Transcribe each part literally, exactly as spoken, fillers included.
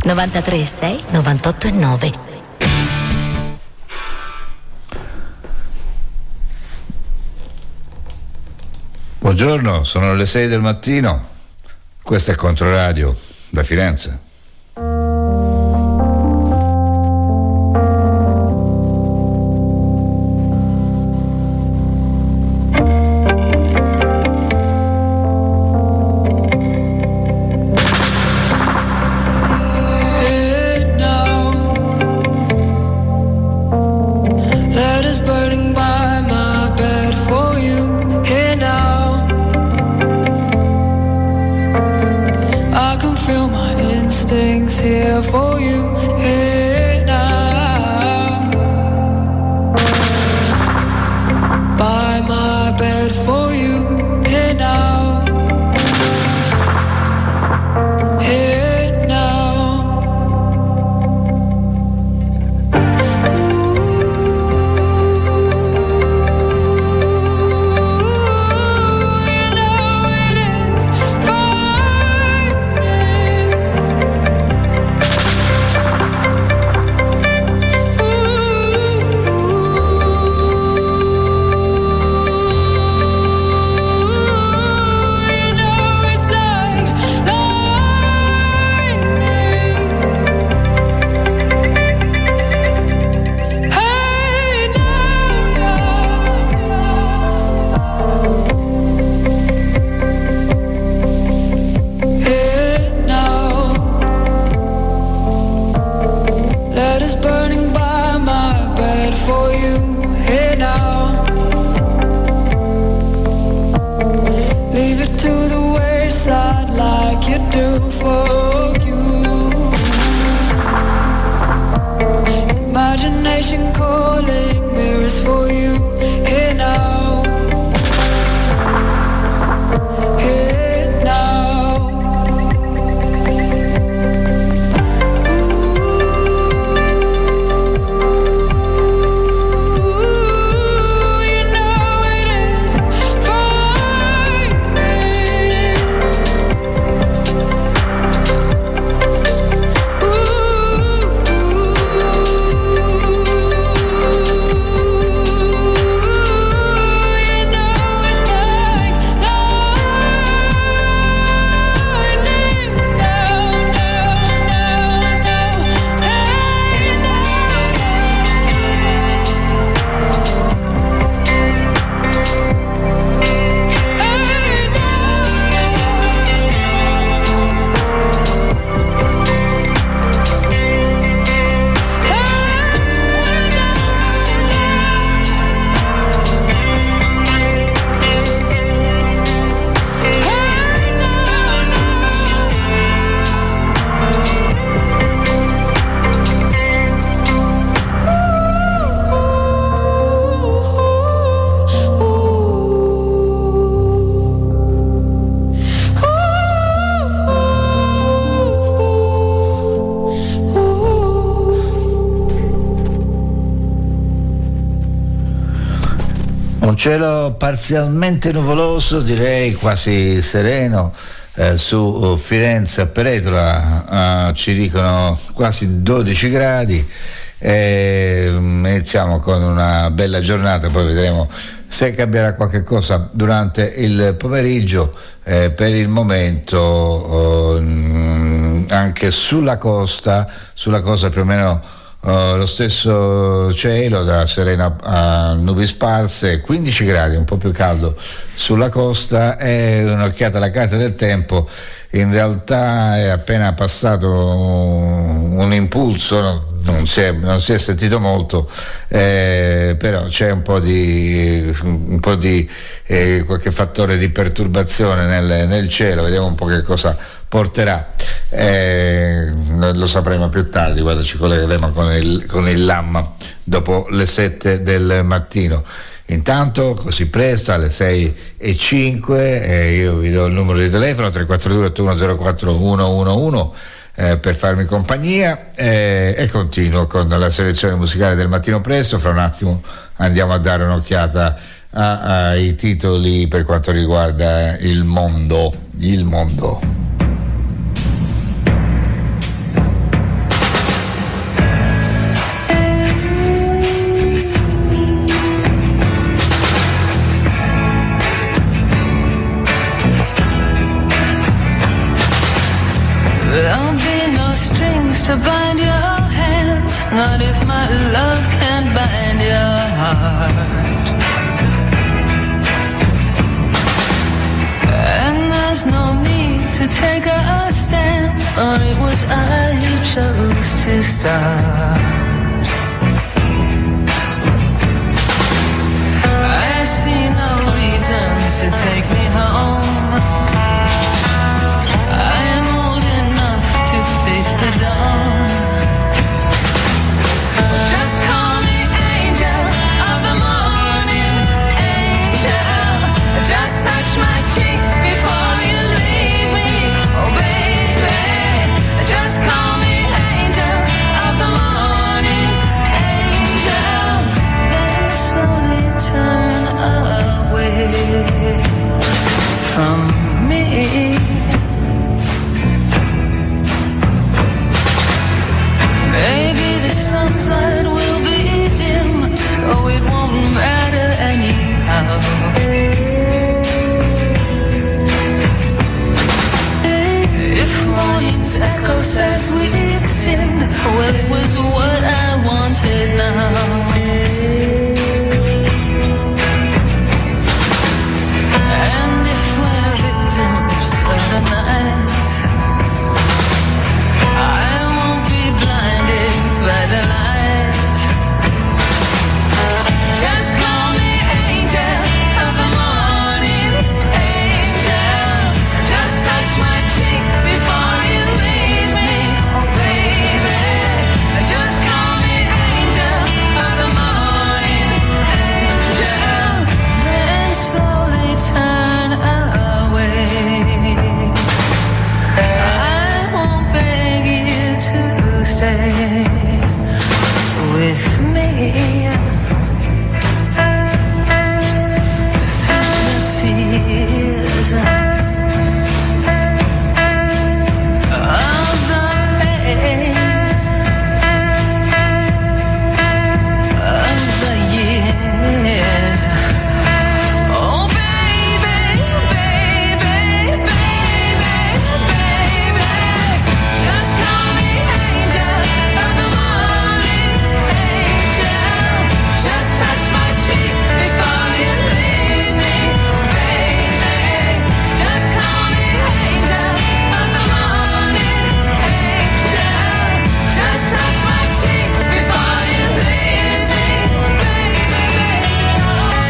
novantatré sei novantotto e nove. Buongiorno, sono le sei del mattino. Questo è Controradio da Firenze. Here for you, here now. By my bed for you, here now. Here now. Ooh, you know it is frightening. Imagination calling, mirrors for you, here now. Here now. Ooh, you know it is frightening. Un cielo parzialmente nuvoloso, direi quasi sereno, eh, su Firenze a Peretola, eh, ci dicono quasi dodici gradi. E iniziamo con una bella giornata, poi vedremo se cambierà qualche cosa durante il pomeriggio. Eh, per il momento eh, anche sulla costa, sulla costa più o meno Uh, lo stesso cielo, da sereno a nubi sparse, quindici gradi, un po' più caldo sulla costa, e un'occhiata alla carta del tempo. In realtà è appena passato un, un impulso, non si è, non si è sentito molto, eh, però c'è un po' di, un po' di eh, qualche fattore di perturbazione nel, nel cielo. Vediamo un po' che cosa porterà, eh, lo sapremo più tardi quando ci collegheremo con il, con il LAM dopo le sette del mattino. Intanto, così presto, alle sei e cinque, eh, io vi do il numero di telefono tre quattro due otto uno zero quattro uno uno uno eh, per farmi compagnia, eh, e continuo con la selezione musicale del mattino presto. Fra un attimo andiamo a dare un'occhiata a, ai titoli per quanto riguarda il mondo, il mondo. no strings to bind your hands, not if my love can't bind your heart. And there's no need to take a stand, for it was I who chose to start. I see no reason to take me home. I am old enough to face the dawn. Just call me angel of the morning, angel. Just touch my cheek before you leave me, oh baby. Just call me angel of the morning, angel. Then slowly turn away from me. Maybe the sun's light will be dim, so it won't matter anyhow. If morning's echo says we sinned, well, it was what I wanted now. And if we're victims of the night, I won't be blinded by the light. Just call me angel of the morning, angel. Just touch my cheek before you leave me, oh baby. Just call me angel of the morning, angel. Then slowly turn away. I won't beg you to stay with me through the tears of the pain of the years. Oh baby, baby, baby, baby. Just call me angel of the morning, angel. Just touch my cheek before you leave me, baby. Just call me angel of the morning, angel. Just touch my cheek before you leave me, baby. Oh,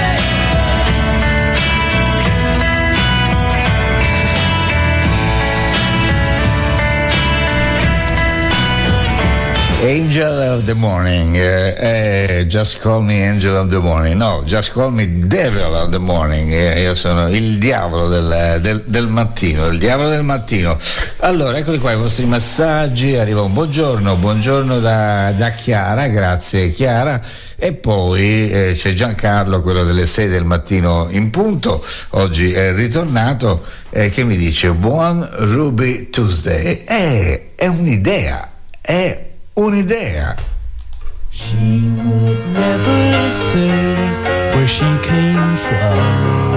Angel of the Morning, eh, eh, Just Call Me Angel of the Morning, no, Just Call Me Devil of the Morning, eh, io sono il diavolo del, del, del mattino, il diavolo del mattino. Allora, eccoli qua i vostri messaggi, arriva un buongiorno, buongiorno da, da Chiara, grazie Chiara, e poi eh, c'è Giancarlo, quello delle sei del mattino in punto, oggi è ritornato, eh, che mi dice buon Ruby Tuesday, eh, è un'idea, è un'idea. She would never say where she came from.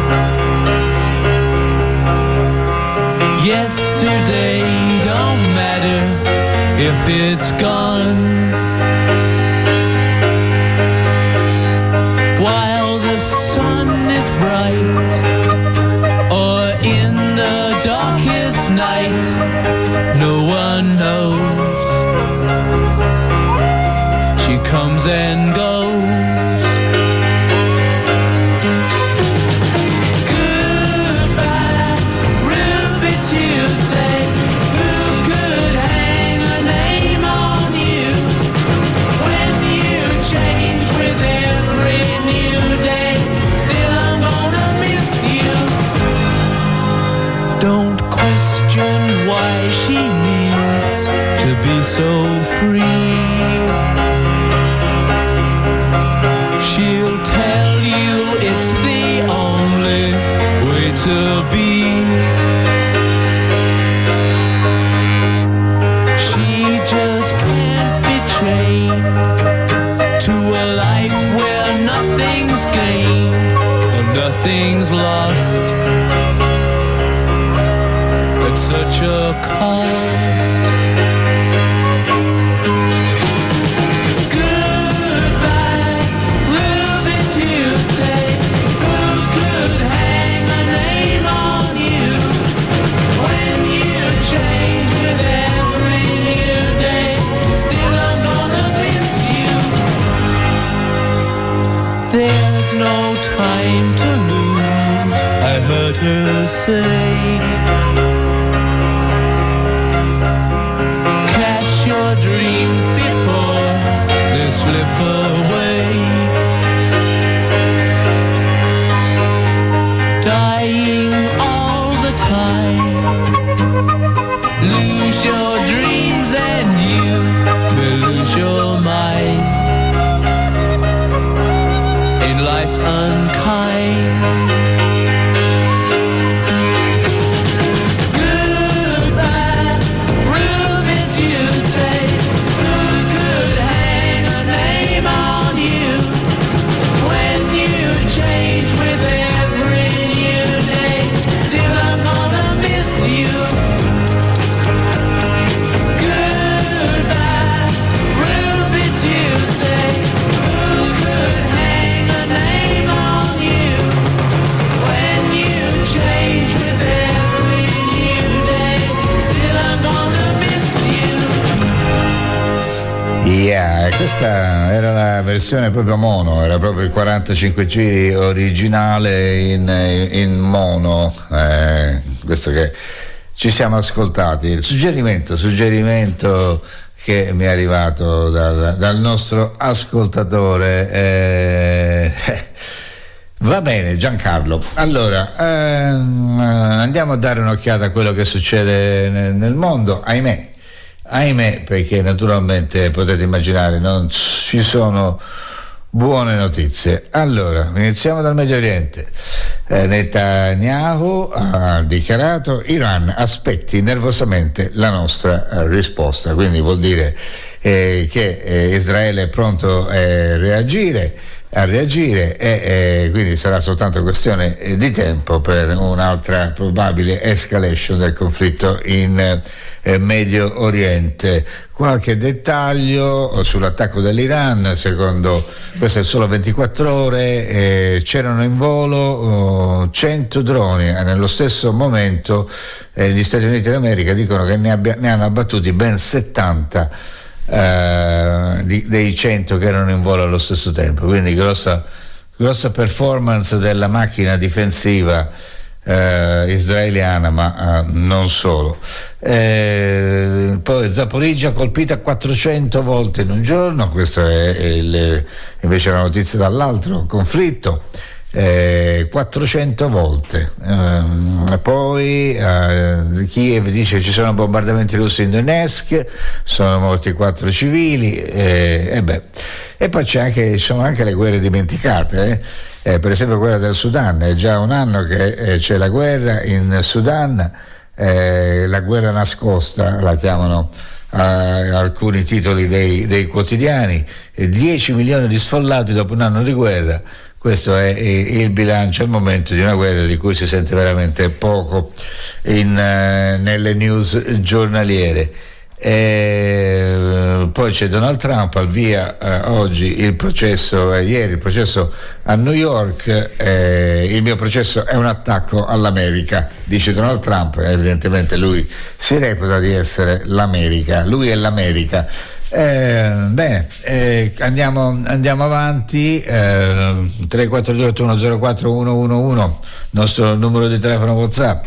Yesterday don't matter if it's gone. While the sun is bright or in the darkest night, no one knows. She comes and goes. Goodbye, Ruby Tuesday. Who could hang a name on you when you changed with every new day? Still, I'm gonna miss you. Don't question why she needs to be so free. She'll tell you it's the only way to be. She just can't be chained to a life where nothing's gained and nothing's lost at such a cost. say. Catch your dreams before they slip away. Dying all the time. Lose your dreams and you will lose your mind. In life unkind. Yeah, questa era la versione proprio mono, era proprio il quarantacinque giri originale in, in mono, eh, questo che ci siamo ascoltati. Il suggerimento, suggerimento che mi è arrivato da, da, dal nostro ascoltatore. Eh, Va bene Giancarlo, allora ehm, andiamo a dare un'occhiata a quello che succede nel, nel mondo, ahimè. Ahimè, perché naturalmente potete immaginare non ci sono buone notizie. Allora, iniziamo dal Medio Oriente. Eh, Netanyahu ha dichiarato: Iran aspetti nervosamente la nostra eh, risposta. Quindi vuol dire eh, che eh, Israele è pronto a reagire, a reagire e eh, quindi sarà soltanto questione eh, di tempo per un'altra probabile escalation del conflitto in eh, Medio Oriente. Qualche dettaglio sull'attacco dell'Iran: secondo questo è solo ventiquattro ore, eh, c'erano in volo oh, cento droni e nello stesso momento eh, gli Stati Uniti d'America dicono che ne, abbia, ne hanno abbattuti ben settanta Uh, di, dei cento che erano in volo allo stesso tempo, quindi grossa, grossa performance della macchina difensiva uh, israeliana, ma uh, non solo. Eh, poi Zaporizhzhia colpita quattrocento volte in un giorno, questa è, è il, invece la notizia dall'altro conflitto. Eh, quattrocento volte. Eh, poi eh, Kiev dice che ci sono bombardamenti russi in Donetsk, sono morti quattro civili, eh, e, beh. E poi c'è anche, ci sono anche le guerre dimenticate, eh? Eh, per esempio quella del Sudan, è già un anno che eh, c'è la guerra in Sudan, eh, la guerra nascosta la chiamano eh, alcuni titoli dei, dei quotidiani, eh, dieci milioni di sfollati dopo un anno di guerra. Questo è il bilancio al momento di una guerra di cui si sente veramente poco in, uh, nelle news giornaliere. E poi c'è Donald Trump, al via uh, oggi il processo, eh, ieri il processo a New York. Eh, il mio processo è un attacco all'America, dice Donald Trump. Evidentemente lui si reputa di essere l'America, lui è l'America. Eh, bene, eh, andiamo, andiamo avanti. eh, tre quattro due otto uno zero quattro uno uno uno, nostro numero di telefono WhatsApp.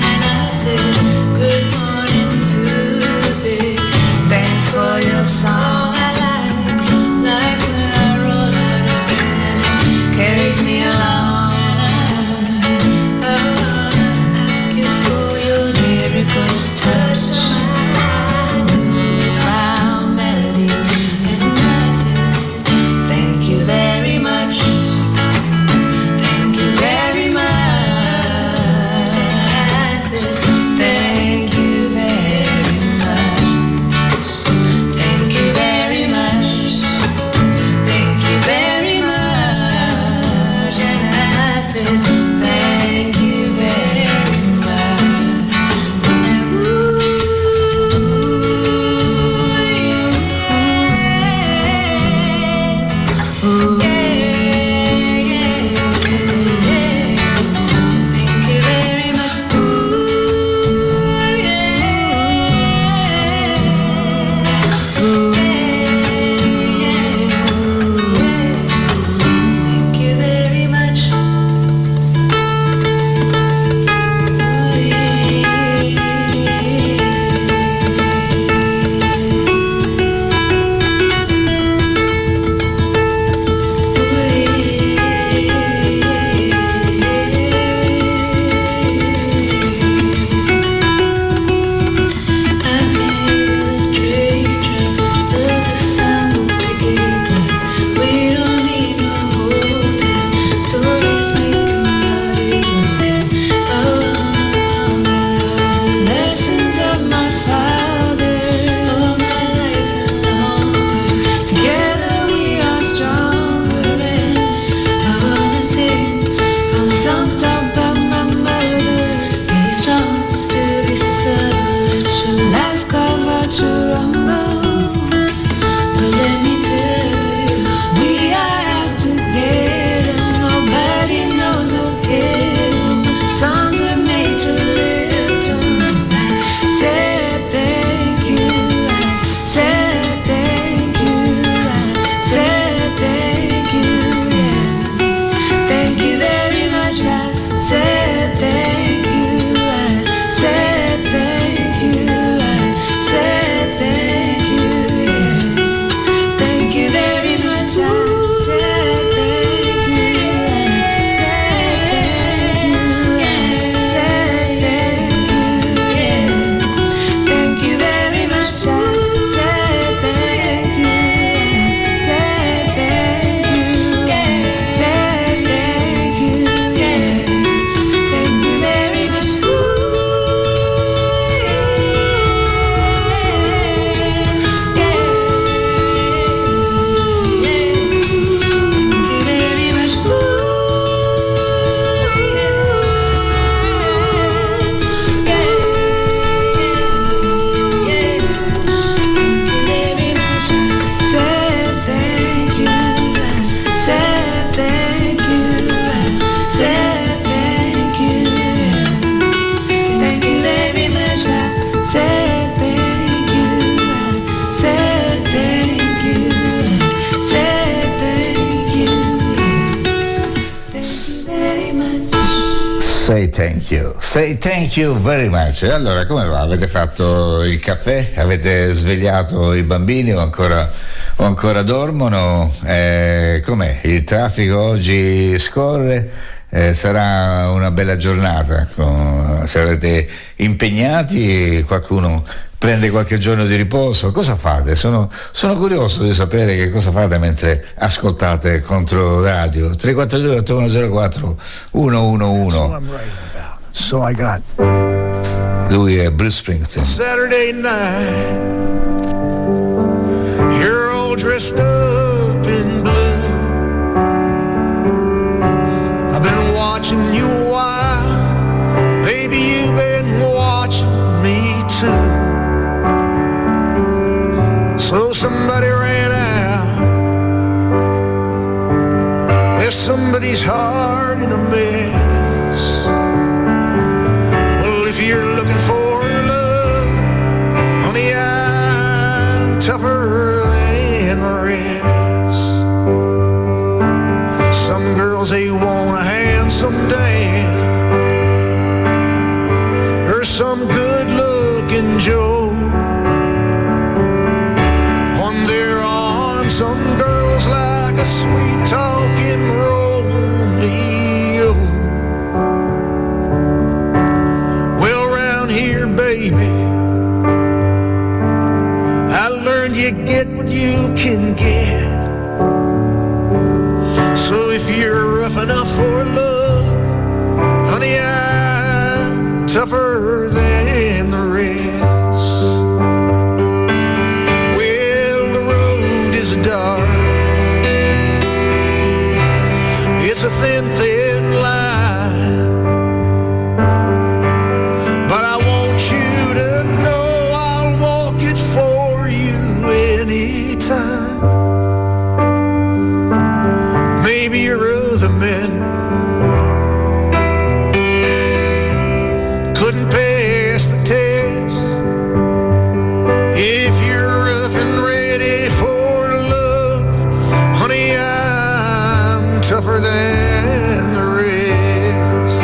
Your song. said thank you very much. Ooh, yeah, ooh, yeah, yeah, yeah. Thank you very much. Ooh, yeah, ooh, thank you very much. Lessons of my father, all my life and longer. Together we are stronger than I wanna sing all the songs talk about my mother. Be strong, still be subtle. Life cover to rumble. But let me tell you, we are out together. Nobody knows what hit 'em. Songs were made to lift 'em. I said thank you. I said thank you. I said thank you. Yeah. Thank you very much. I said thank you. I said thank you. I said thank you. Yeah. Thank you very much. I said thank you. I said thank you. Yeah. Thank you very much. I said thank you. Said thank you. Yeah. Said thank you. Yeah. Thank you very much. Ooh, yeah. Yeah. Thank you very much. Ooh, yeah. Yeah. Yeah. Thank you very much. I said thank you. I said thank you. I said thank you. Thank you very much. I said thank you. I said thank you. I said thank you. Thank you very much. Say thank you, say thank you very much. E allora, come va? Avete fatto il caffè? Avete svegliato i bambini o ancora, o ancora dormono? Eh, com'è? Il traffico oggi scorre? Eh, sarà una bella giornata. Con, sarete impegnati? Qualcuno prende qualche giorno di riposo? Cosa fate? Sono, sono curioso di sapere che cosa fate mentre ascoltate Controradio. tre quattro due otto uno zero quattro uno uno That's all uno. I'm writing about. So I got Lui è Bruce Springsteen. Saturday night. You're all dressed up in blue. I've been watching you a while. Maybe you've been watching me too. So somebody ran out, left somebody's heart in a mess. Well, if you're looking for love, honey, I'm tougher than the rest. Some girls, they want a handsome dame, or some good-looking Joe. On their arms, some girls like a sweet-talking Romeo. Well, round here, baby, I learned you get what you can get. So if you're rough enough for love, honey, I'm tougher than the rest. Well, the road is dark, It's a thin, thin line. But I want you to know I'll walk it for you anytime. Maybe your other men couldn't pass the test. If you're rough and ready for love, honey, I'm tougher than the rest.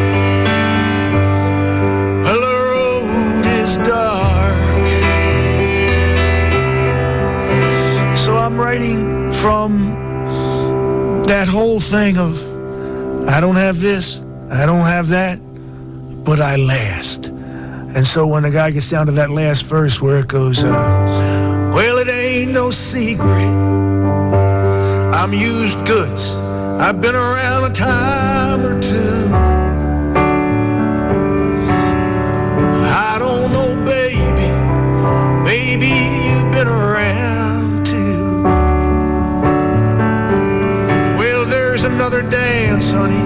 Well, the road is dark, so I'm writing from that whole thing of I don't have this, I don't have that, but I last. And so when the guy gets down to that last verse where it goes, uh, well, it ain't no secret, I'm used goods, I've been around a time or two. I don't know, baby, maybe you've been around too. Well, there's another dance, honey,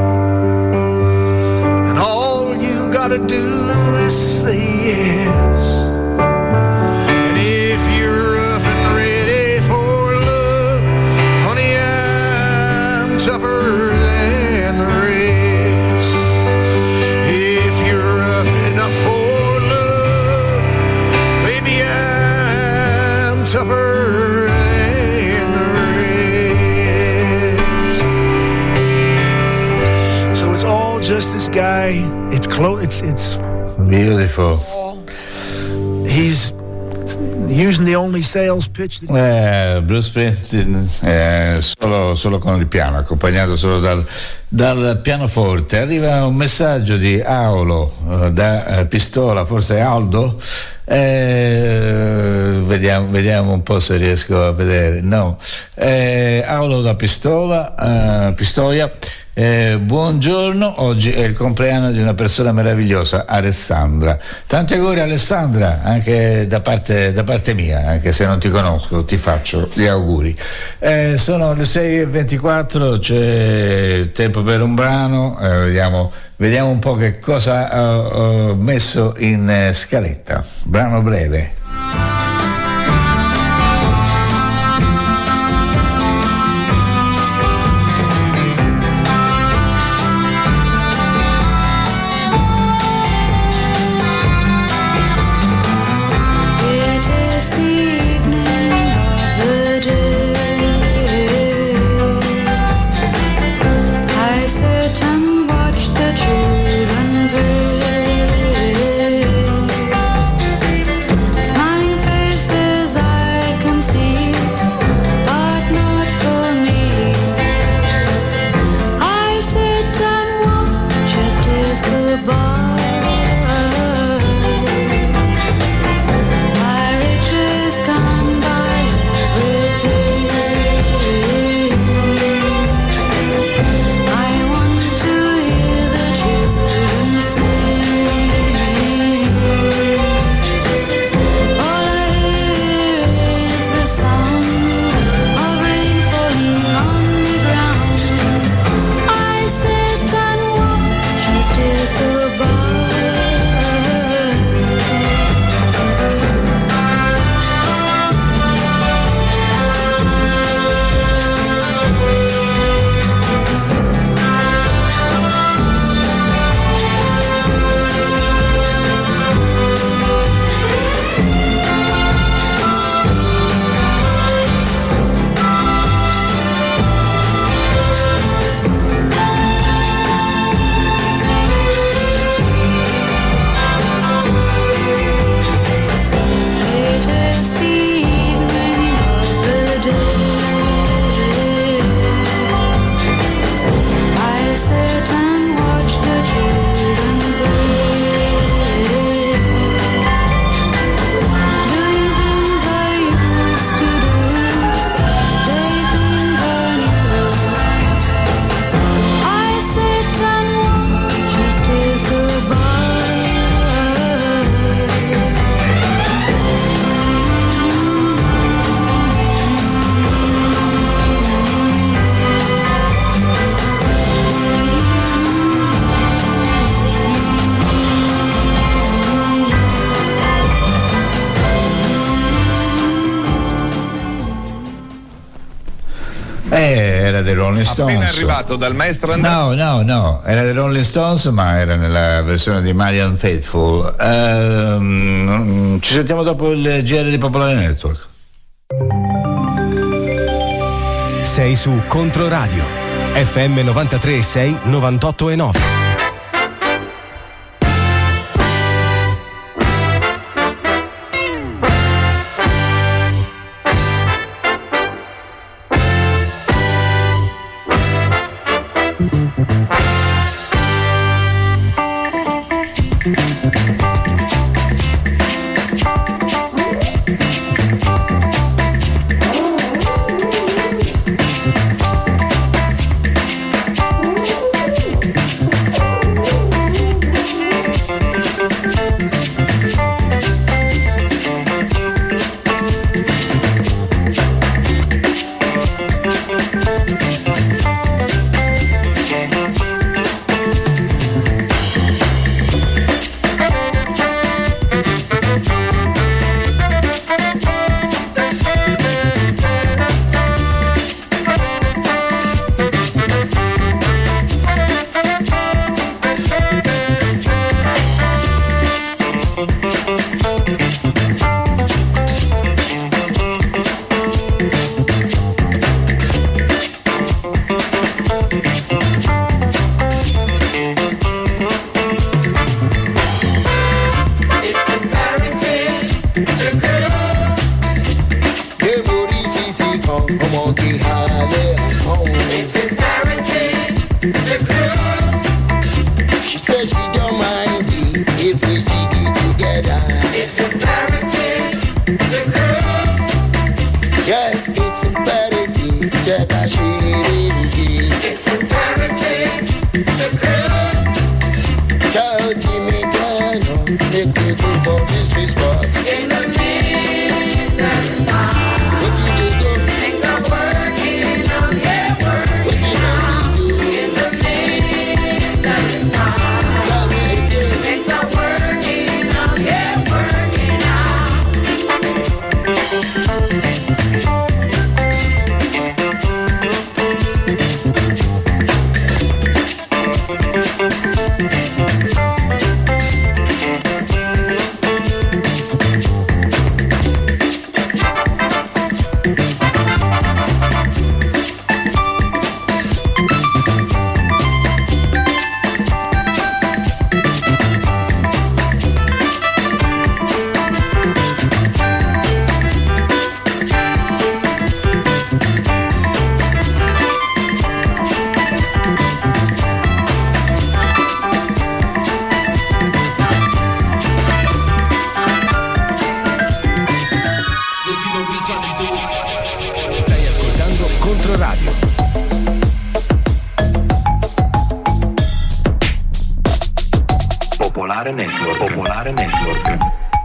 and all you gotta do is say yes. And if you're rough and ready for love, honey, I'm tougher than the rest. If you're rough enough for love, baby, I'm tougher than the rest. So it's all just this guy. It's close. It's it's Beautiful. He's using the only sales pitch that Eh, Bruce Springsteen eh, solo, solo con il piano, accompagnato solo dal, dal pianoforte. Arriva un messaggio di Aolo eh, da eh, Pistola, forse Aldo. Eh, vediamo, vediamo un po' se riesco a vedere. No, eh, Aolo da Pistola, eh, Pistoia. Eh, buongiorno, oggi è il compleanno di una persona meravigliosa, Alessandra. Tanti auguri, Alessandra, anche da parte, da parte mia, anche se non ti conosco, ti faccio gli auguri. Eh, sono le sei e ventiquattro, c'è tempo per un brano, eh, vediamo, vediamo un po' che cosa ho, ho messo in eh, scaletta. Brano breve. Smiling Eh, era dei Rolling Stones. Appena arrivato dal maestro Andrea. No, no, no, era dei Rolling Stones, ma era nella versione di Marianne Faithfull. Ehm, ci sentiamo dopo il G R di Popolare Network. Sei su Controradio F M novantatré e sei, novantotto e nove. Stai ascoltando Controradio. Popolare Network. Popolare Network.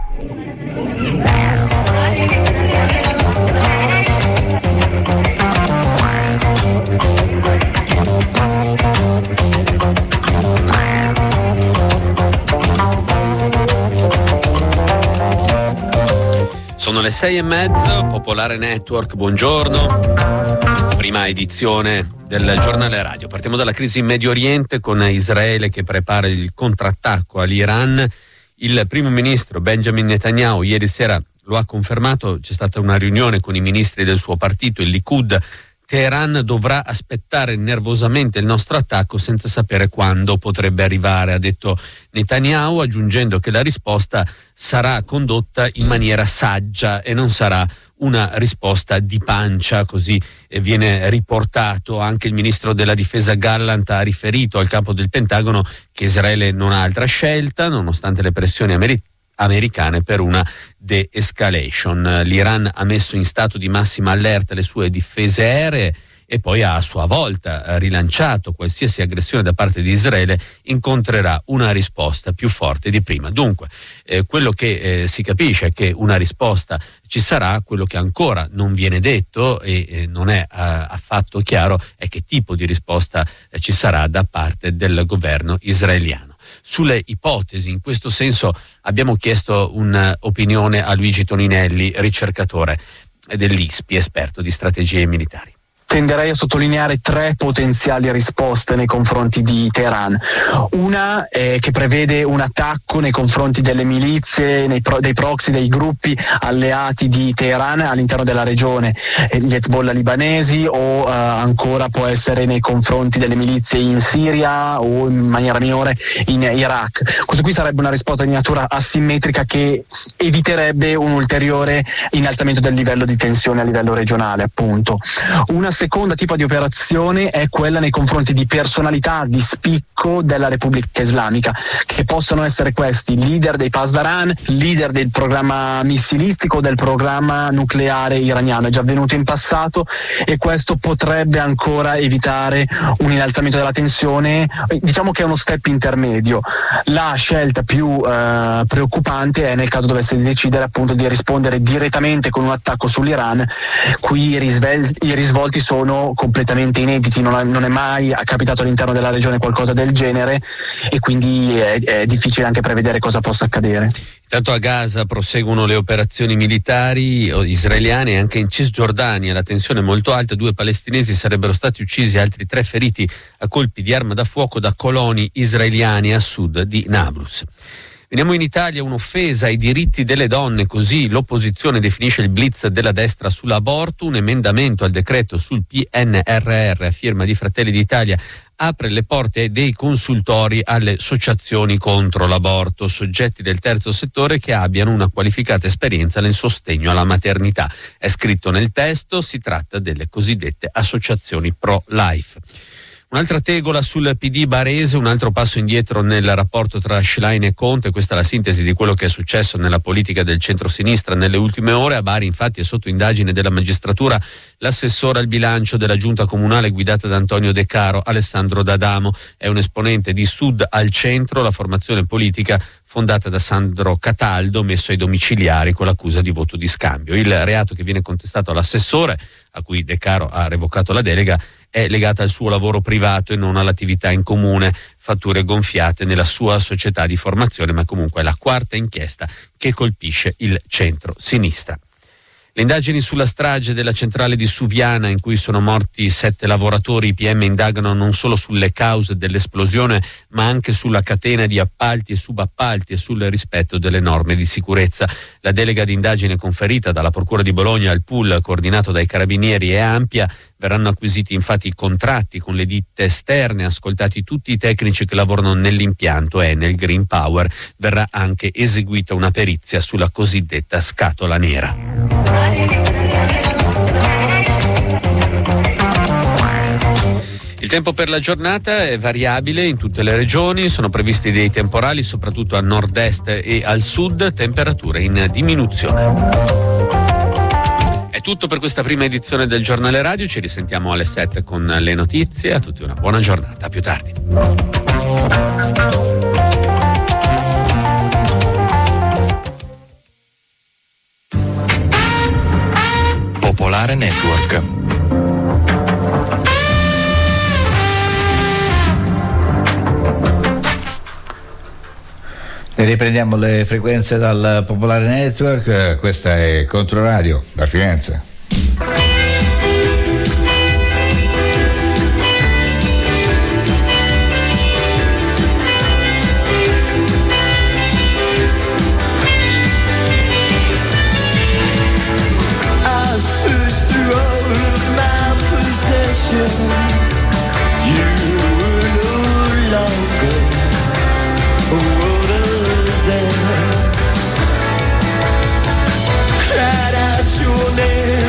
Sono le sei e mezzo, Popolare Network, buongiorno. Prima edizione del giornale radio. Partiamo dalla crisi in Medio Oriente con Israele che prepara il contrattacco all'Iran. Il primo ministro Benjamin Netanyahu ieri sera lo ha confermato, c'è stata una riunione con i ministri del suo partito, il Likud. Teheran dovrà aspettare nervosamente il nostro attacco senza sapere quando potrebbe arrivare, ha detto Netanyahu, aggiungendo che la risposta sarà condotta in maniera saggia e non sarà una risposta di pancia, così viene riportato. Anche il ministro della difesa Gallant ha riferito al capo del Pentagono che Israele non ha altra scelta, nonostante le pressioni americane americane per una de-escalation. L'Iran ha messo in stato di massima allerta le sue difese aeree e poi ha a sua volta rilanciato qualsiasi aggressione da parte di Israele incontrerà una risposta più forte di prima. Dunque, eh, quello che eh, si capisce è che una risposta ci sarà, quello che ancora non viene detto e eh, non è eh, affatto chiaro è che tipo di risposta eh, ci sarà da parte del governo israeliano. Sulle ipotesi, in questo senso abbiamo chiesto un'opinione a Luigi Toninelli, ricercatore dell'I S P I, esperto di strategie militari. tenderei a sottolineare tre potenziali risposte nei confronti di Teheran. Una eh, che prevede un attacco nei confronti delle milizie, nei pro, dei proxy, dei gruppi alleati di Teheran all'interno della regione, eh, gli Hezbollah libanesi, o eh, ancora può essere nei confronti delle milizie in Siria o in maniera minore in Iraq. Questo qui sarebbe una risposta di natura asimmetrica che eviterebbe un ulteriore innalzamento del livello di tensione a livello regionale, appunto. Una seconda tipo di operazione è quella nei confronti di personalità di spicco della Repubblica Islamica, che possono essere questi leader dei Pasdaran, leader del programma missilistico, del programma nucleare iraniano. È già avvenuto in passato e questo potrebbe ancora evitare un innalzamento della tensione. Diciamo che è uno step intermedio. La scelta più eh, preoccupante è nel caso dovesse decidere appunto di rispondere direttamente con un attacco sull'Iran. Qui i, risvel- i risvolti sono completamente inediti, non, è, non è mai capitato all'interno della regione qualcosa del genere e quindi è, è difficile anche prevedere cosa possa accadere. Intanto a Gaza proseguono le operazioni militari israeliane e anche in Cisgiordania la tensione è molto alta, due palestinesi sarebbero stati uccisi e altri tre feriti a colpi di arma da fuoco da coloni israeliani a sud di Nablus. Veniamo in Italia, un'offesa ai diritti delle donne, così l'opposizione definisce il blitz della destra sull'aborto. Un emendamento al decreto sul P N R R a firma di Fratelli d'Italia apre le porte dei consultori alle associazioni contro l'aborto, soggetti del terzo settore che abbiano una qualificata esperienza nel sostegno alla maternità. È scritto nel testo, si tratta delle cosiddette associazioni pro-life. Un'altra tegola sul P D barese, un altro passo indietro nel rapporto tra Schlein e Conte. Questa è la sintesi di quello che è successo nella politica del centrosinistra nelle ultime ore. A Bari infatti è sotto indagine della magistratura l'assessore al bilancio della giunta comunale guidata da Antonio De Caro, Alessandro D'Adamo. È un esponente di Sud al Centro, la formazione politica fondata da Sandro Cataldo, messo ai domiciliari con l'accusa di voto di scambio. Il reato che viene contestato all'assessore, a cui De Caro ha revocato la delega, è legata al suo lavoro privato e non all'attività in comune, fatture gonfiate nella sua società di formazione, ma comunque è la quarta inchiesta che colpisce il centro-sinistra. Le indagini sulla strage della centrale di Suviana, in cui sono morti sette lavoratori, i P M indagano non solo sulle cause dell'esplosione, ma anche sulla catena di appalti e subappalti e sul rispetto delle norme di sicurezza. La delega di indagine conferita dalla Procura di Bologna al pool coordinato dai Carabinieri è ampia. Verranno acquisiti infatti i contratti con le ditte esterne, ascoltati tutti i tecnici che lavorano nell'impianto e nel Green Power. Verrà anche eseguita una perizia sulla cosiddetta scatola nera. Il tempo per la giornata è variabile in tutte le regioni, sono previsti dei temporali soprattutto a nord-est e al sud, temperature in diminuzione. È tutto per questa prima edizione del Giornale Radio, ci risentiamo alle sette con le notizie. A tutti una buona giornata, a più tardi. Popolare Network. E riprendiamo le frequenze dal Popolare Network, questa è Controradio da Firenze. I searched through all of my possessions. You were no longer what was there. Cried out your name.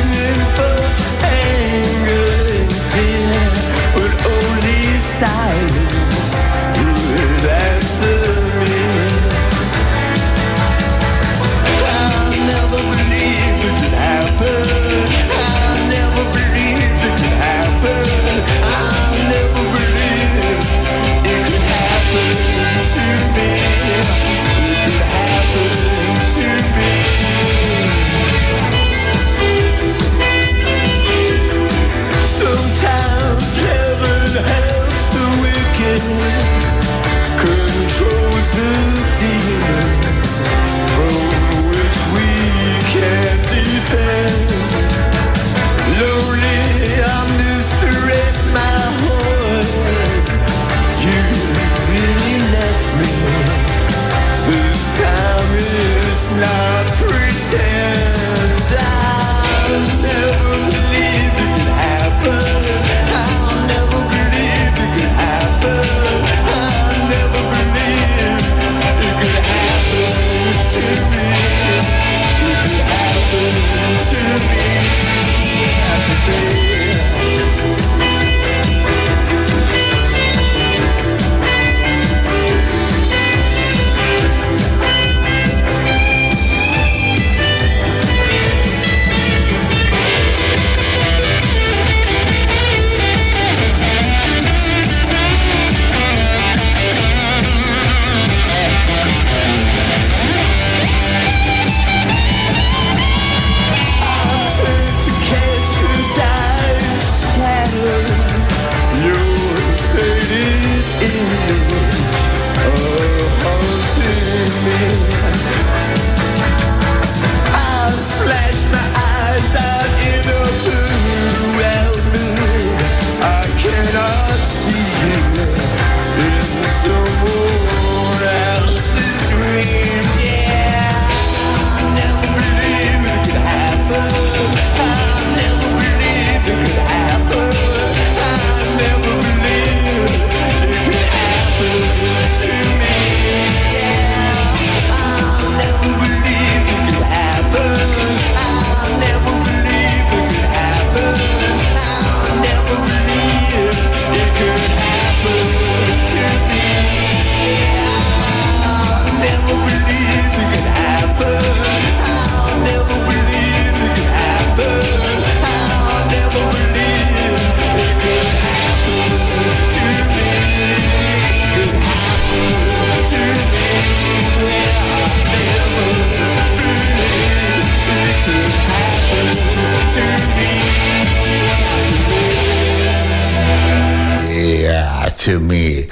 to me.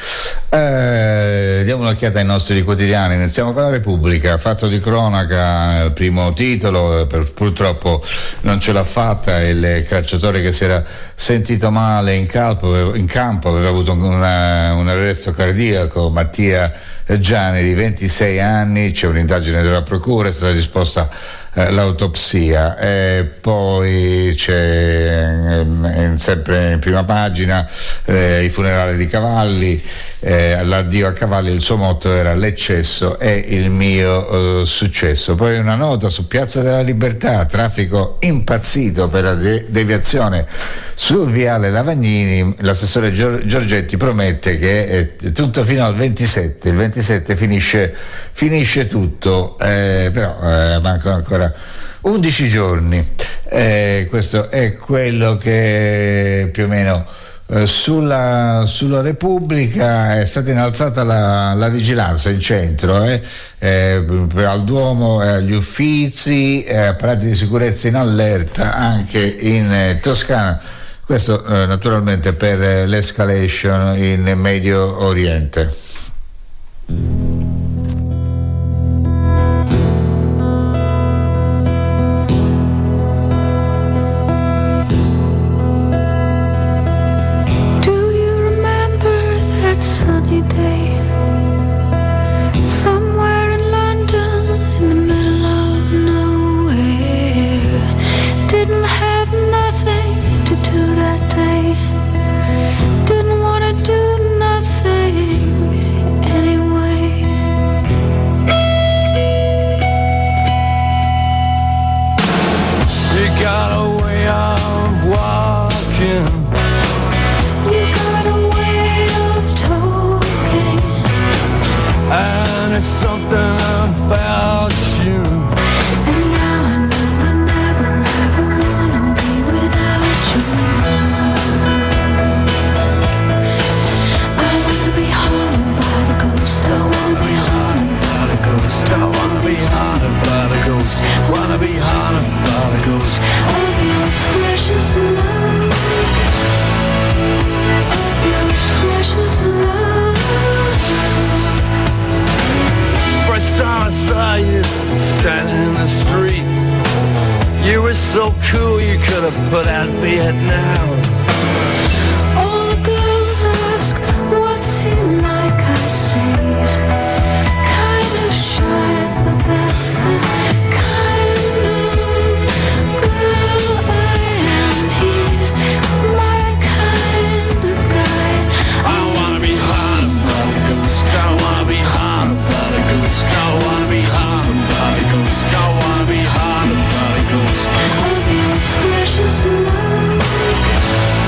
Eh, diamo un'occhiata ai nostri quotidiani. Iniziamo con la Repubblica. Fatto di cronaca, il primo titolo, per, purtroppo non ce l'ha fatta il calciatore che si era sentito male in campo, in campo aveva avuto una, un arresto cardiaco, Mattia Gianni di ventisei anni. C'è un'indagine della procura, è stata disposta eh, l'autopsia, e poi c'è eh, sempre in prima pagina eh, i funerali di Cavalli, eh, l'addio a Cavalli, il suo motto era l'eccesso è il mio eh, successo. Poi una nota su Piazza della Libertà, traffico impazzito per la de- deviazione sul viale Lavagnini, l'assessore Gior- Giorgetti promette che è tutto fino al ventisette, il ventisette finisce, finisce tutto, eh, però eh, mancano ancora undici giorni. Eh, questo è quello che più o meno eh, sulla, sulla Repubblica è stata innalzata la, la vigilanza in centro, eh, eh, al Duomo, eh, agli Uffizi, eh, apparati di sicurezza in allerta anche in eh, Toscana. Questo eh, naturalmente per eh, l'escalation in Medio Oriente. Precious love.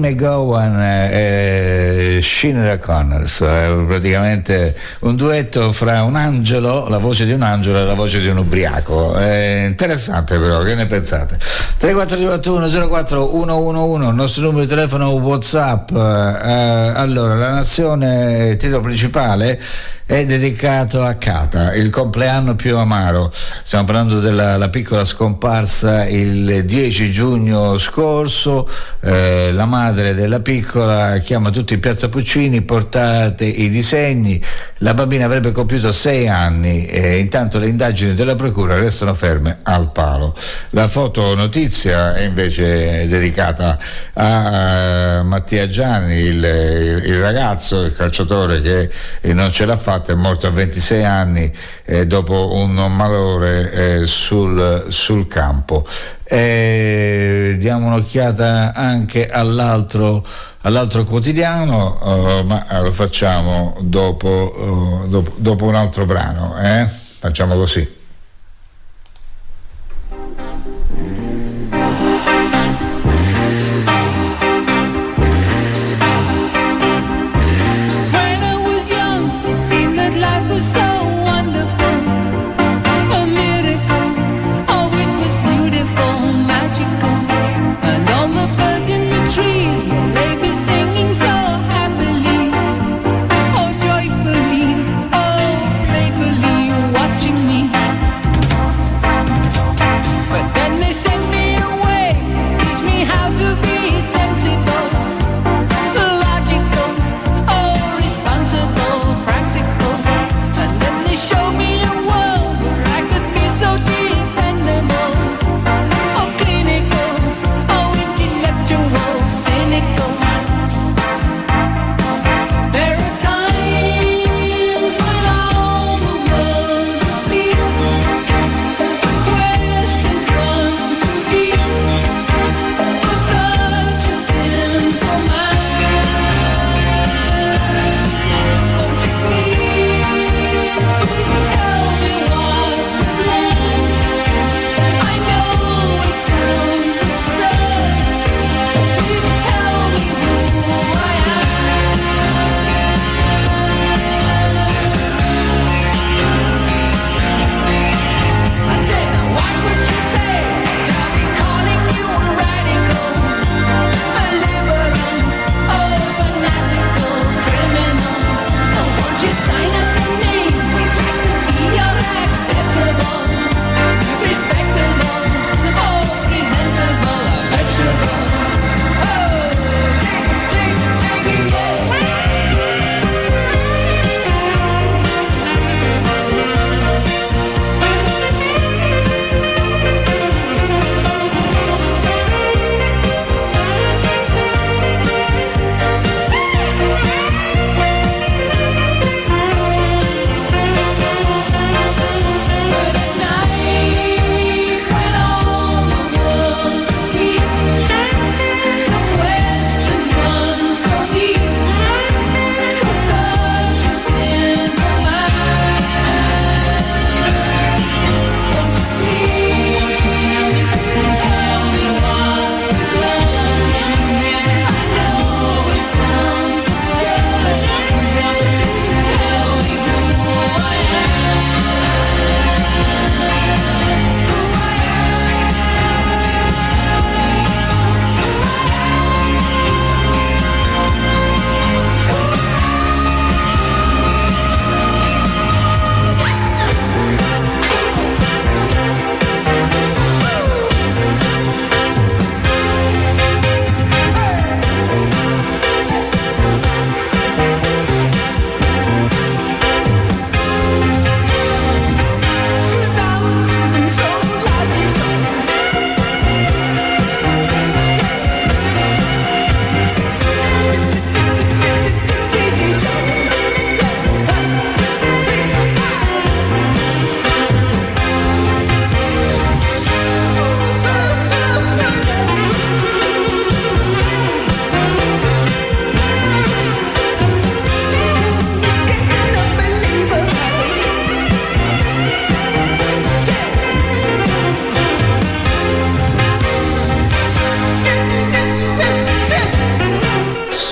McGowan e Sinead O'Connor, è praticamente un duetto fra un angelo, la voce di un angelo e la voce di un ubriaco. È interessante, però, che ne pensate? tre quattro uno zero quattro uno uno uno, il nostro numero di telefono WhatsApp. Eh, allora, La Nazione, il titolo principale è dedicato a Kata, il compleanno più amaro. Stiamo parlando della la piccola scomparsa il dieci giugno scorso. Eh, la madre della piccola chiama tutti in piazza Puccini, portate i disegni. La bambina avrebbe compiuto sei anni e intanto le indagini della procura restano ferme al palo. La fotonotizia è invece dedicata a uh, Mattia Gianni, il, il ragazzo, il calciatore che non ce l'ha fatta, è morto a ventisei anni eh, dopo un malore eh, sul, sul campo. E diamo un'occhiata anche all'altro, all'altro quotidiano, uh, ma lo facciamo dopo, uh, dopo, dopo un altro brano. Eh? Facciamo così. Watching me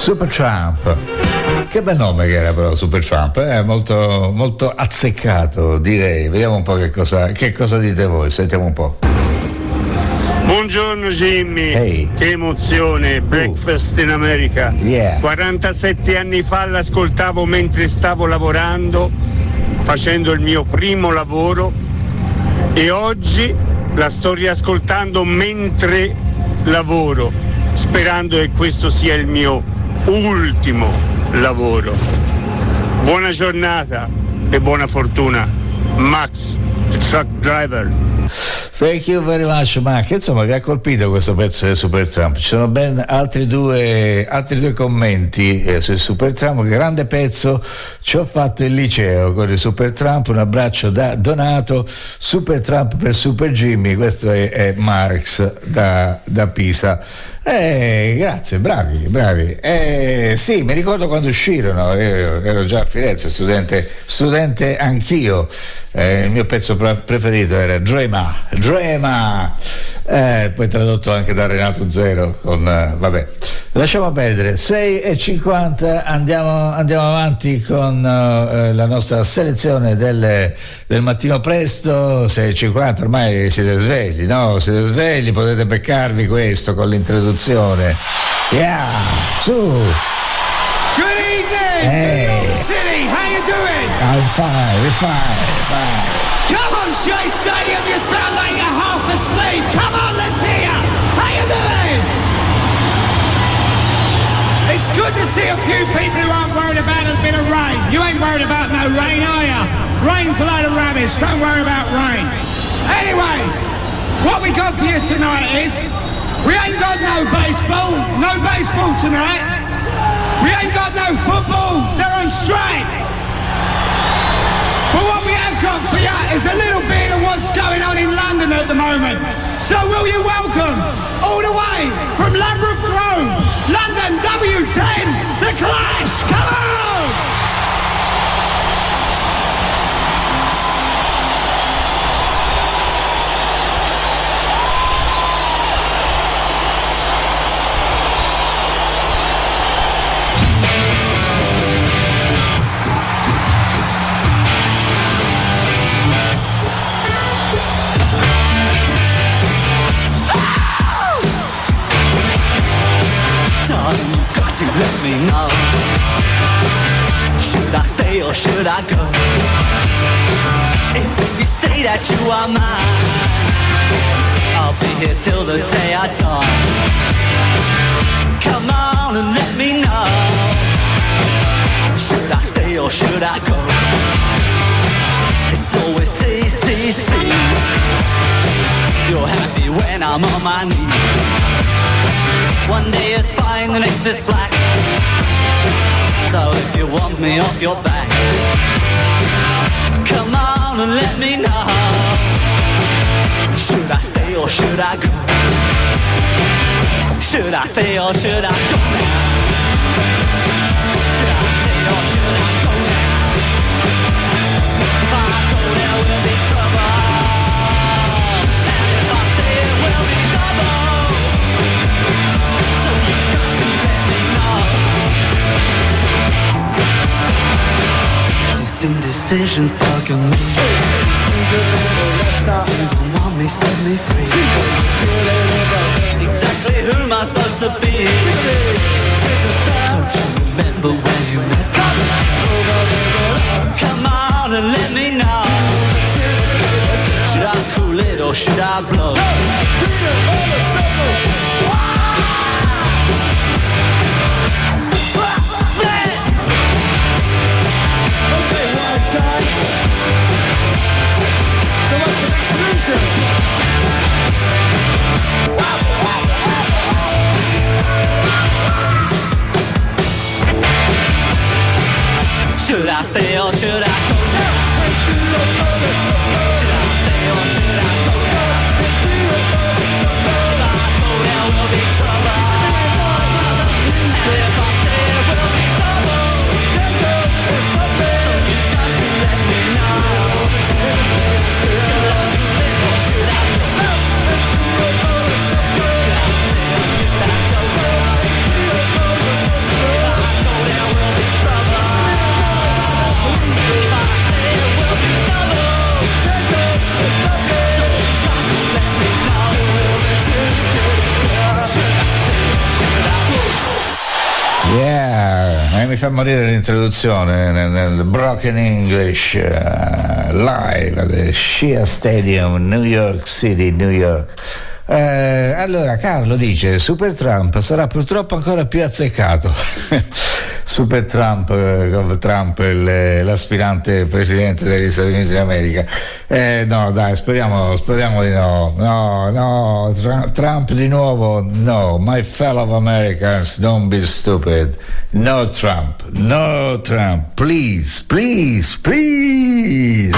Supertramp. Che bel nome che era però Supertramp, eh? molto, molto azzeccato direi. Vediamo un po' che cosa, che cosa dite voi, sentiamo un po'. Buongiorno Jimmy, Hey. che emozione, Breakfast in America. Yeah. quarantasette anni fa l'ascoltavo mentre stavo lavorando, facendo il mio primo lavoro, e oggi la sto riascoltando mentre lavoro, sperando che questo sia il mio ultimo lavoro. Buona giornata e buona fortuna, Max, truck driver. Thank you very much, Mark. Insomma, vi ha colpito questo pezzo di Supertramp. Ci sono ben altri due, altri due commenti eh, su Supertramp. Grande pezzo, ci ho fatto il liceo con il Supertramp. Un abbraccio da Donato. Supertramp per Super Jimmy. Questo è, è Marx da, da Pisa. Eh, grazie, bravi, bravi. Eh, sì, mi ricordo quando uscirono, io ero già a Firenze, studente, studente anch'io. Eh, il mio pezzo preferito era Drema, Drema, eh, poi tradotto anche da Renato Zero con, eh, vabbè, lasciamo perdere. Sei e cinquanta, andiamo, andiamo avanti con eh, la nostra selezione del, del mattino presto. Sei e cinquanta, ormai siete svegli, no? Siete svegli, potete beccarvi questo con l'introduzione. Yeah, su. Good evening, Hey. New York City. How you doing? I'm fine, we're fine, fine. Come on, Shea Stadium. You sound like you're half asleep. Come on, let's hear you. How you doing? It's good to see a few people who aren't worried about a bit of rain. You ain't worried about no rain, are you? Rain's a load of rubbish. Don't worry about rain. Anyway, what we got for you tonight is we ain't got no baseball. No baseball tonight. We ain't got no football, they're on strike. But what we have got for you is a little bit of what's going on in London at the moment. So will you welcome, all the way from Ladbroke Grove, London W ten, The Clash, come on! Let me know. Should I stay or should I go? If you say that you are mine, I'll be here till the day I die. Come on and let me know. Should I stay or should I go? It's always tease, tease, tease. You're happy when I'm on my knees. One day is fine, the next is black. So if you want me off your back, come on and let me know. Should I stay or should I go? Should I stay or should I go now? Should I stay or should I go now? If I go there will be trouble, and if I stay it will be double. So you got to let me know. These indecisions bugging me. You don't want me, set me free. Exactly who am I supposed to be? Don't you remember when you met me? Come on and let me know. Should I cool it or should I blow? So what's the next solution? Should I stay or should I go now? Should I stay or should I go now? If I go there will be trouble, and if I stay it will be double. So you got to let me know. Should I cool it or should I go? Should I stay or should I go? If I fa morire l'introduzione nel, nel Broken English uh, live at Shea Stadium, New York City, New York. Eh, allora Carlo dice Super Trump sarà purtroppo ancora più azzeccato. Super Trump, eh, Trump il, l'aspirante presidente degli Stati Uniti d'America. Eh, no dai, speriamo, speriamo di no. No, no, Trump, Trump di nuovo. No, my fellow Americans, don't be stupid. No Trump, no Trump, please, please, please.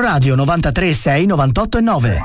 Controradio novantatré sei novantotto e nove.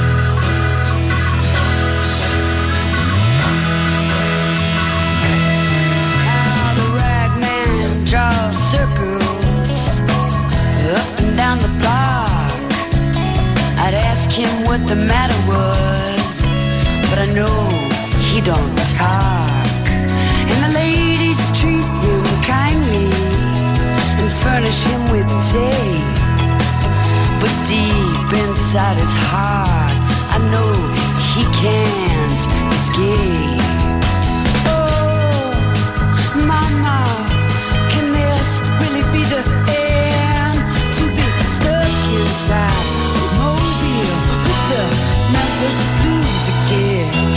Draw circles up and down the block. I'd ask him what the matter was, but I know he don't talk. And the ladies treat him kindly and furnish him with tea, but deep inside his heart I know he can't escape. Oh, mama, be the end to be stuck inside the mobile with the Memphis blues again.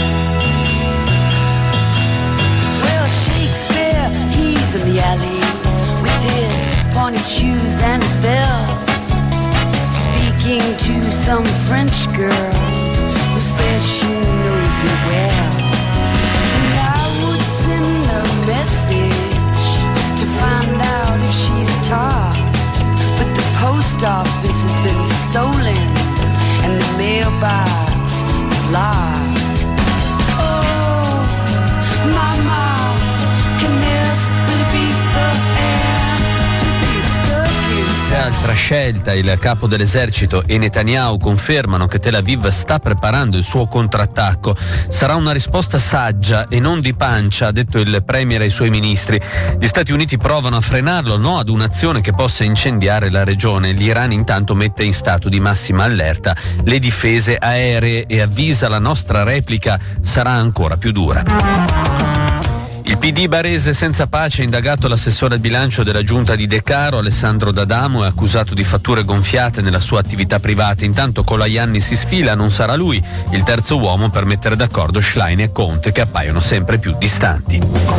Well, Shakespeare, he's in the alley with his pointed shoes and his bells, speaking to some French girl who says she knows me well. And I would send a message to find out if she's taught, but the post office has been stolen and the mailbox is locked. Oh, mama, can this really be the end to be stuck inside? Altra scelta, il capo dell'esercito e Netanyahu confermano che Tel Aviv sta preparando il suo contrattacco. Sarà una risposta saggia e non di pancia, ha detto il premier ai suoi ministri. Gli Stati Uniti provano a frenarlo, no ad un'azione che possa incendiare la regione. L'Iran intanto mette in stato di massima allerta le difese aeree e avvisa la nostra replica sarà ancora più dura. Il P D barese senza pace ha indagato l'assessore al bilancio della giunta di De Caro, Alessandro D'Adamo, è accusato di fatture gonfiate nella sua attività privata. Intanto Colajanni si sfila, non sarà lui il terzo uomo per mettere d'accordo Schlein e Conte, che appaiono sempre più distanti.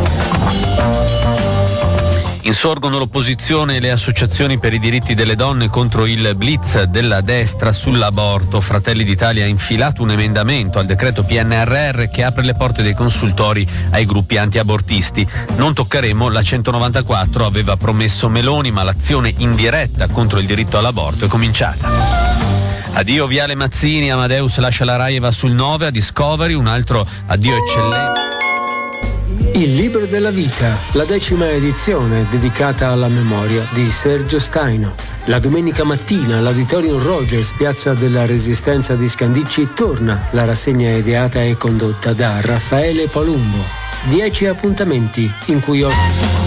Insorgono l'opposizione e le associazioni per i diritti delle donne contro il blitz della destra sull'aborto. Fratelli d'Italia ha infilato un emendamento al decreto P N R R che apre le porte dei consultori ai gruppi antiabortisti. Non toccheremo la centonovantaquattro, aveva promesso Meloni, ma l'azione indiretta contro il diritto all'aborto è cominciata. Addio Viale Mazzini, Amadeus lascia la Rai e va sul nove a Discovery, un altro addio eccellente. Il libro della vita, la decima edizione dedicata alla memoria di Sergio Staino. La domenica mattina all'Auditorium Rogers, piazza della Resistenza di Scandicci, torna la rassegna ideata e condotta da Raffaele Palumbo. Dieci appuntamenti in cui ho...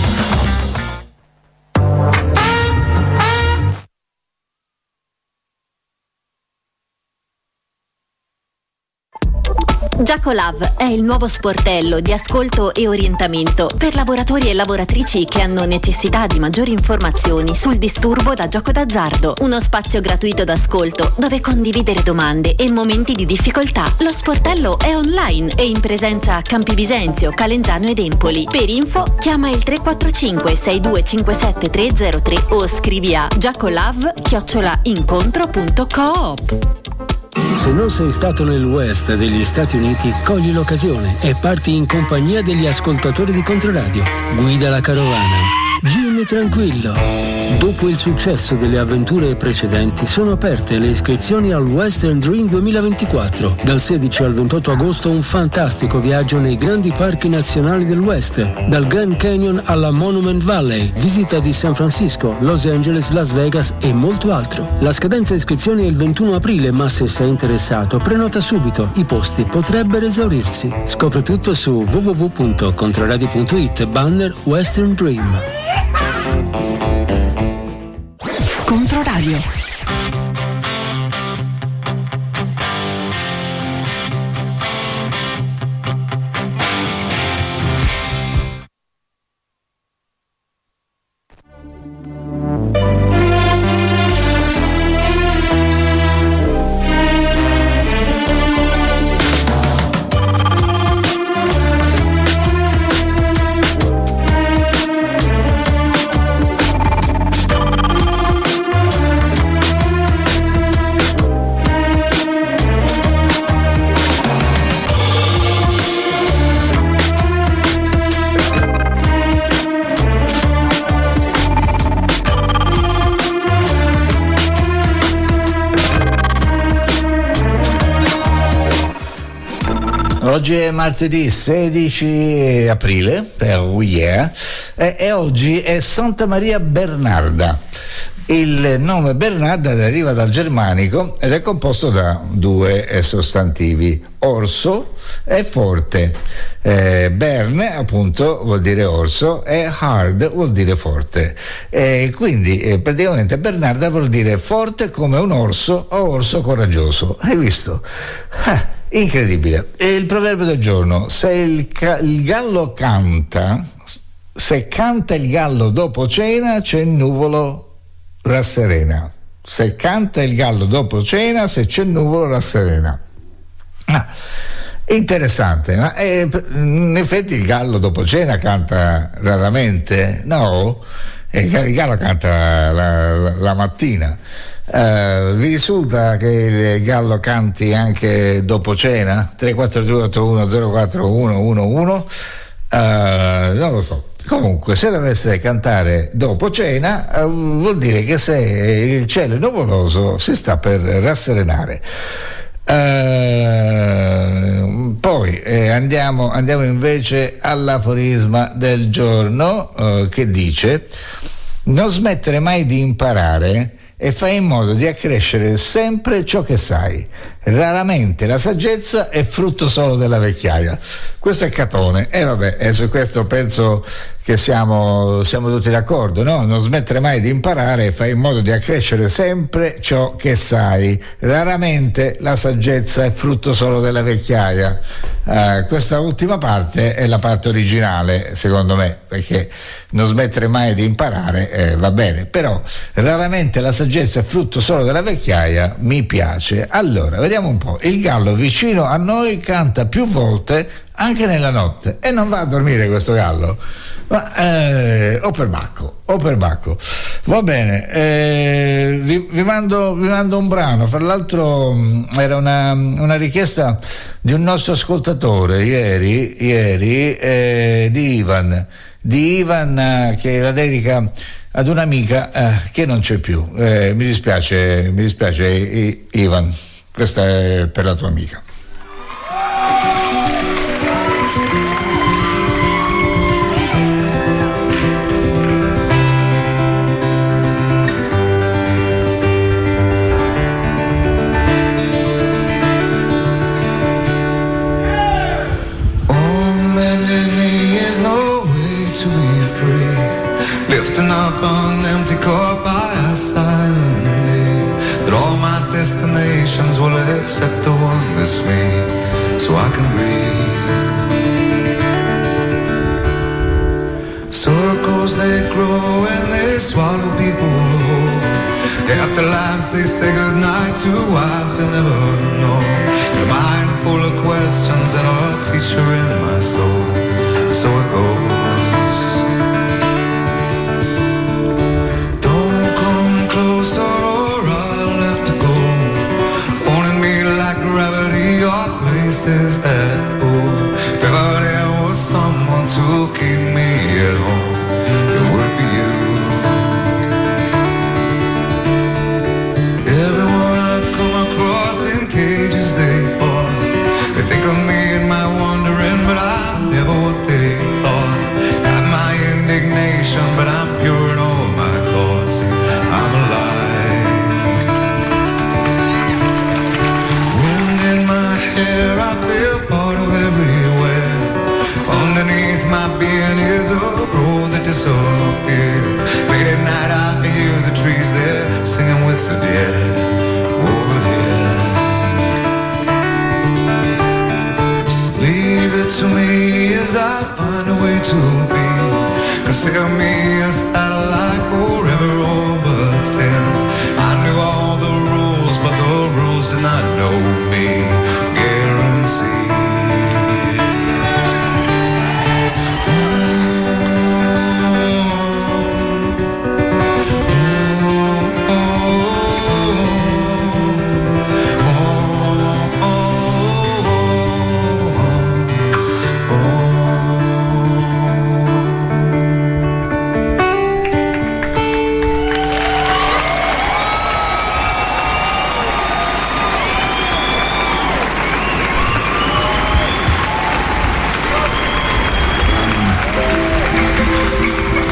Giacolav è il nuovo sportello di ascolto e orientamento per lavoratori e lavoratrici che hanno necessità di maggiori informazioni sul disturbo da gioco d'azzardo. Uno spazio gratuito d'ascolto dove condividere domande e momenti di difficoltà. Lo sportello è online e in presenza a Campi Bisenzio, Calenzano ed Empoli. Per info chiama il tre quattro cinque sei due cinque sette tre zero tre o scrivi a giacolav chiocciola incontro punto coop. Se non sei stato nel West degli Stati Uniti, cogli l'occasione e parti in compagnia degli ascoltatori di Controradio. Guida la carovana. Jimmy tranquillo. Dopo il successo delle avventure precedenti, sono aperte le iscrizioni al Western Dream duemilaventiquattro. Dal sedici al ventotto agosto un fantastico viaggio nei grandi parchi nazionali del West, dal Grand Canyon alla Monument Valley, visita di San Francisco, Los Angeles, Las Vegas e molto altro. La scadenza iscrizioni è il ventuno aprile, ma se sei interessato prenota subito, i posti potrebbero esaurirsi. Scopri tutto su w w w punto controradio punto it banner Western Dream. Controradio. Oggi è martedì sedici aprile, per yeah, e, e oggi è Santa Maria Bernarda. Il nome Bernarda deriva dal germanico ed è composto da due sostantivi, orso e forte. Eh, Bern appunto vuol dire orso e hard vuol dire forte. E quindi eh, praticamente Bernarda vuol dire forte come un orso o orso coraggioso. Hai visto? Ah, incredibile. E il proverbio del giorno: se il, ca- il gallo canta, se canta il gallo dopo cena, c'è il nuvolo rasserena. Se canta il gallo dopo cena, se c'è il nuvolo rasserena. Ah, interessante, ma eh, in effetti il gallo dopo cena canta raramente, no? Il gallo canta la, la, la mattina. Uh, vi risulta che il gallo canti anche dopo cena? tre quattro due otto uno zero quattro uno uno uno uh, non lo so. Comunque, se dovesse cantare dopo cena, eh, vuol dire che se il cielo è nuvoloso si sta per rasserenare. Eh, poi eh, andiamo, andiamo invece all'aforisma del giorno eh, che dice: non smettere mai di imparare e fai in modo di accrescere sempre ciò che sai. Raramente la saggezza è frutto solo della vecchiaia. Questo è Catone, e eh, vabbè, e su questo penso che siamo, siamo tutti d'accordo, no? Non smettere mai di imparare e fai in modo di accrescere sempre ciò che sai. Raramente la saggezza è frutto solo della vecchiaia. Uh, questa ultima parte è la parte originale, secondo me, perché non smettere mai di imparare eh, va bene, però raramente la saggezza è frutto solo della vecchiaia mi piace. Allora, vediamo un po'. Il gallo vicino a noi canta più volte anche nella notte e non va a dormire questo gallo, ma eh, o per bacco o per bacco va bene. eh, vi, vi, mando, vi mando un brano. Fra l'altro era una, una richiesta di un nostro ascoltatore ieri, ieri eh, di Ivan di Ivan eh, che la dedica ad un'amica eh, che non c'è più. eh, mi dispiace mi dispiace I, Ivan, questa è per la tua amica. Lifting up an empty cup, I ask silently that all my destinations will accept the one that's me, so I can breathe. Circles they grow and they swallow people whole. After lives they say goodnight to wives they'll never know. A mind full of questions and a teacher in my soul, so it goes. Closer or I'll have to go. Owning me like gravity or places that pull. If ever there was someone to keep me at home, it would be you. Everyone I come across in cages they fall. They think of me and my wandering, but I'm never what they thought. I have my indignation, but I'm pure in all my thoughts. I'm alive. Wind in my hair, I feel part of everywhere. Underneath my being is a road that disappeared. Late at night I hear the trees there singing with the dead over there. Leave it to me as I find a way to be. Consider me a satellite forever orbiting. I knew all the rules, but the rules did not know me. Guaranteed.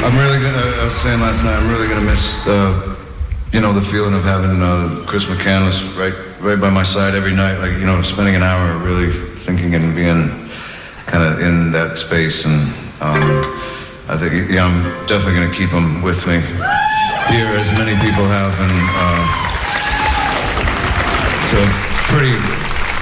I'm really gonna, I was saying last night, I'm really gonna miss, uh, you know, the feeling of having uh, Chris McCandless right, right by my side every night, like, you know, spending an hour really thinking and being kind of in that space, and um, I think, yeah, I'm definitely gonna keep him with me here, as many people have, and uh, so pretty.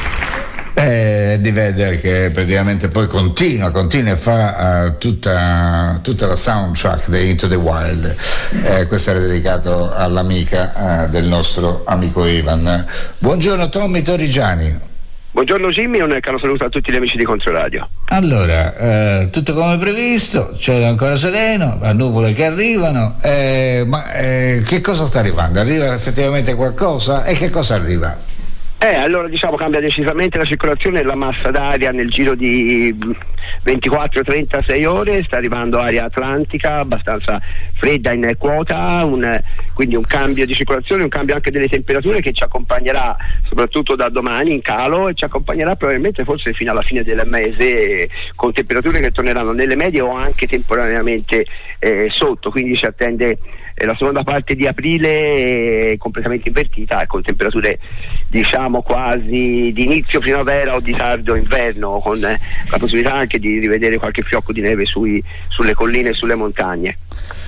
Eh, di vedere che praticamente poi continua, continua e fa uh, tutta, tutta la soundtrack di Into the Wild. Eh, questo era dedicato all'amica uh, del nostro amico Ivan. Buongiorno Tommy Torrigiani. Buongiorno Jimmy, un caro saluto a tutti gli amici di Controradio. Allora, eh, tutto come previsto, c'è ancora sereno, a nuvole che arrivano, eh, ma eh, che cosa sta arrivando? Arriva effettivamente qualcosa? E che cosa arriva? Eh, allora diciamo cambia decisamente la circolazione e la massa d'aria nel giro di ventiquattro trentasei ore, sta arrivando aria atlantica abbastanza fredda in quota, un, quindi un cambio di circolazione, un cambio anche delle temperature che ci accompagnerà soprattutto da domani in calo e ci accompagnerà probabilmente forse fino alla fine del mese, con temperature che torneranno nelle medie o anche temporaneamente eh, sotto, quindi ci attende eh, la seconda parte di aprile eh, completamente invertita e con temperature diciamo quasi di inizio primavera o di tardo inverno, con eh, la possibilità anche di rivedere qualche fiocco di neve sui, sulle colline e sulle montagne.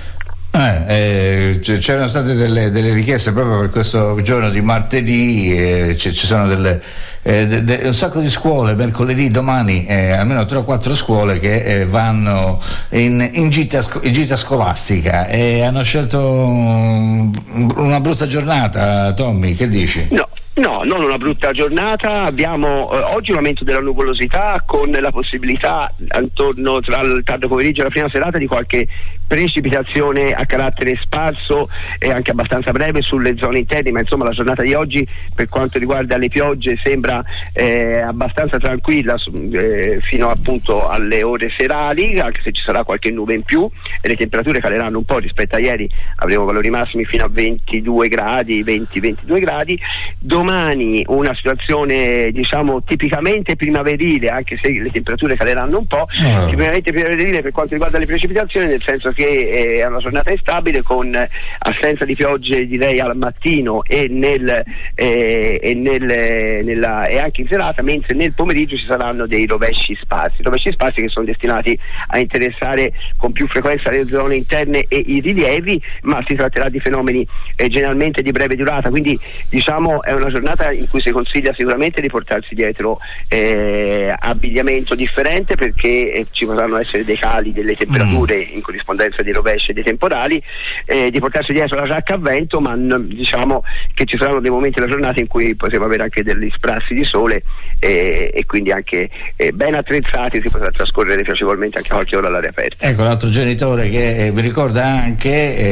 Eh, eh, c'erano state delle, delle richieste proprio per questo giorno di martedì, eh, ci, ci sono delle, eh, de, de, un sacco di scuole mercoledì, domani eh, almeno tre o quattro scuole che eh, vanno in, in, gita, in gita scolastica e hanno scelto um, una brutta giornata. Tommy, che dici? No. No, non una brutta giornata, abbiamo eh, oggi un aumento della nuvolosità con la possibilità attorno tra il tardo pomeriggio e la prima serata di qualche precipitazione a carattere sparso e anche abbastanza breve sulle zone interne, ma insomma la giornata di oggi per quanto riguarda le piogge sembra eh, abbastanza tranquilla eh, fino appunto alle ore serali, anche se ci sarà qualche nube in più e le temperature caleranno un po' rispetto a ieri, avremo valori massimi fino a ventidue gradi, venti ventidue gradi. Domani una situazione diciamo tipicamente primaverile, anche se le temperature caleranno un po', oh. tipicamente primaverile per quanto riguarda le precipitazioni, nel senso che eh, è una giornata instabile con assenza di piogge direi al mattino e, nel, eh, e, nel, nella, e anche in serata, mentre nel pomeriggio ci saranno dei rovesci sparsi, rovesci sparsi che sono destinati a interessare con più frequenza le zone interne e i rilievi, ma si tratterà di fenomeni eh, generalmente di breve durata, quindi diciamo è una giornata in cui si consiglia sicuramente di portarsi dietro eh, abbigliamento differente, perché eh, ci potranno essere dei cali delle temperature mm. in corrispondenza dei rovesci e dei temporali, eh, di portarsi dietro la giacca a vento, ma n- diciamo che ci saranno dei momenti della giornata in cui potremo avere anche degli sprazzi di sole eh, e quindi anche eh, ben attrezzati si potrà trascorrere piacevolmente anche qualche ora all'aria aperta. Ecco, l'altro genitore che eh, vi ricorda anche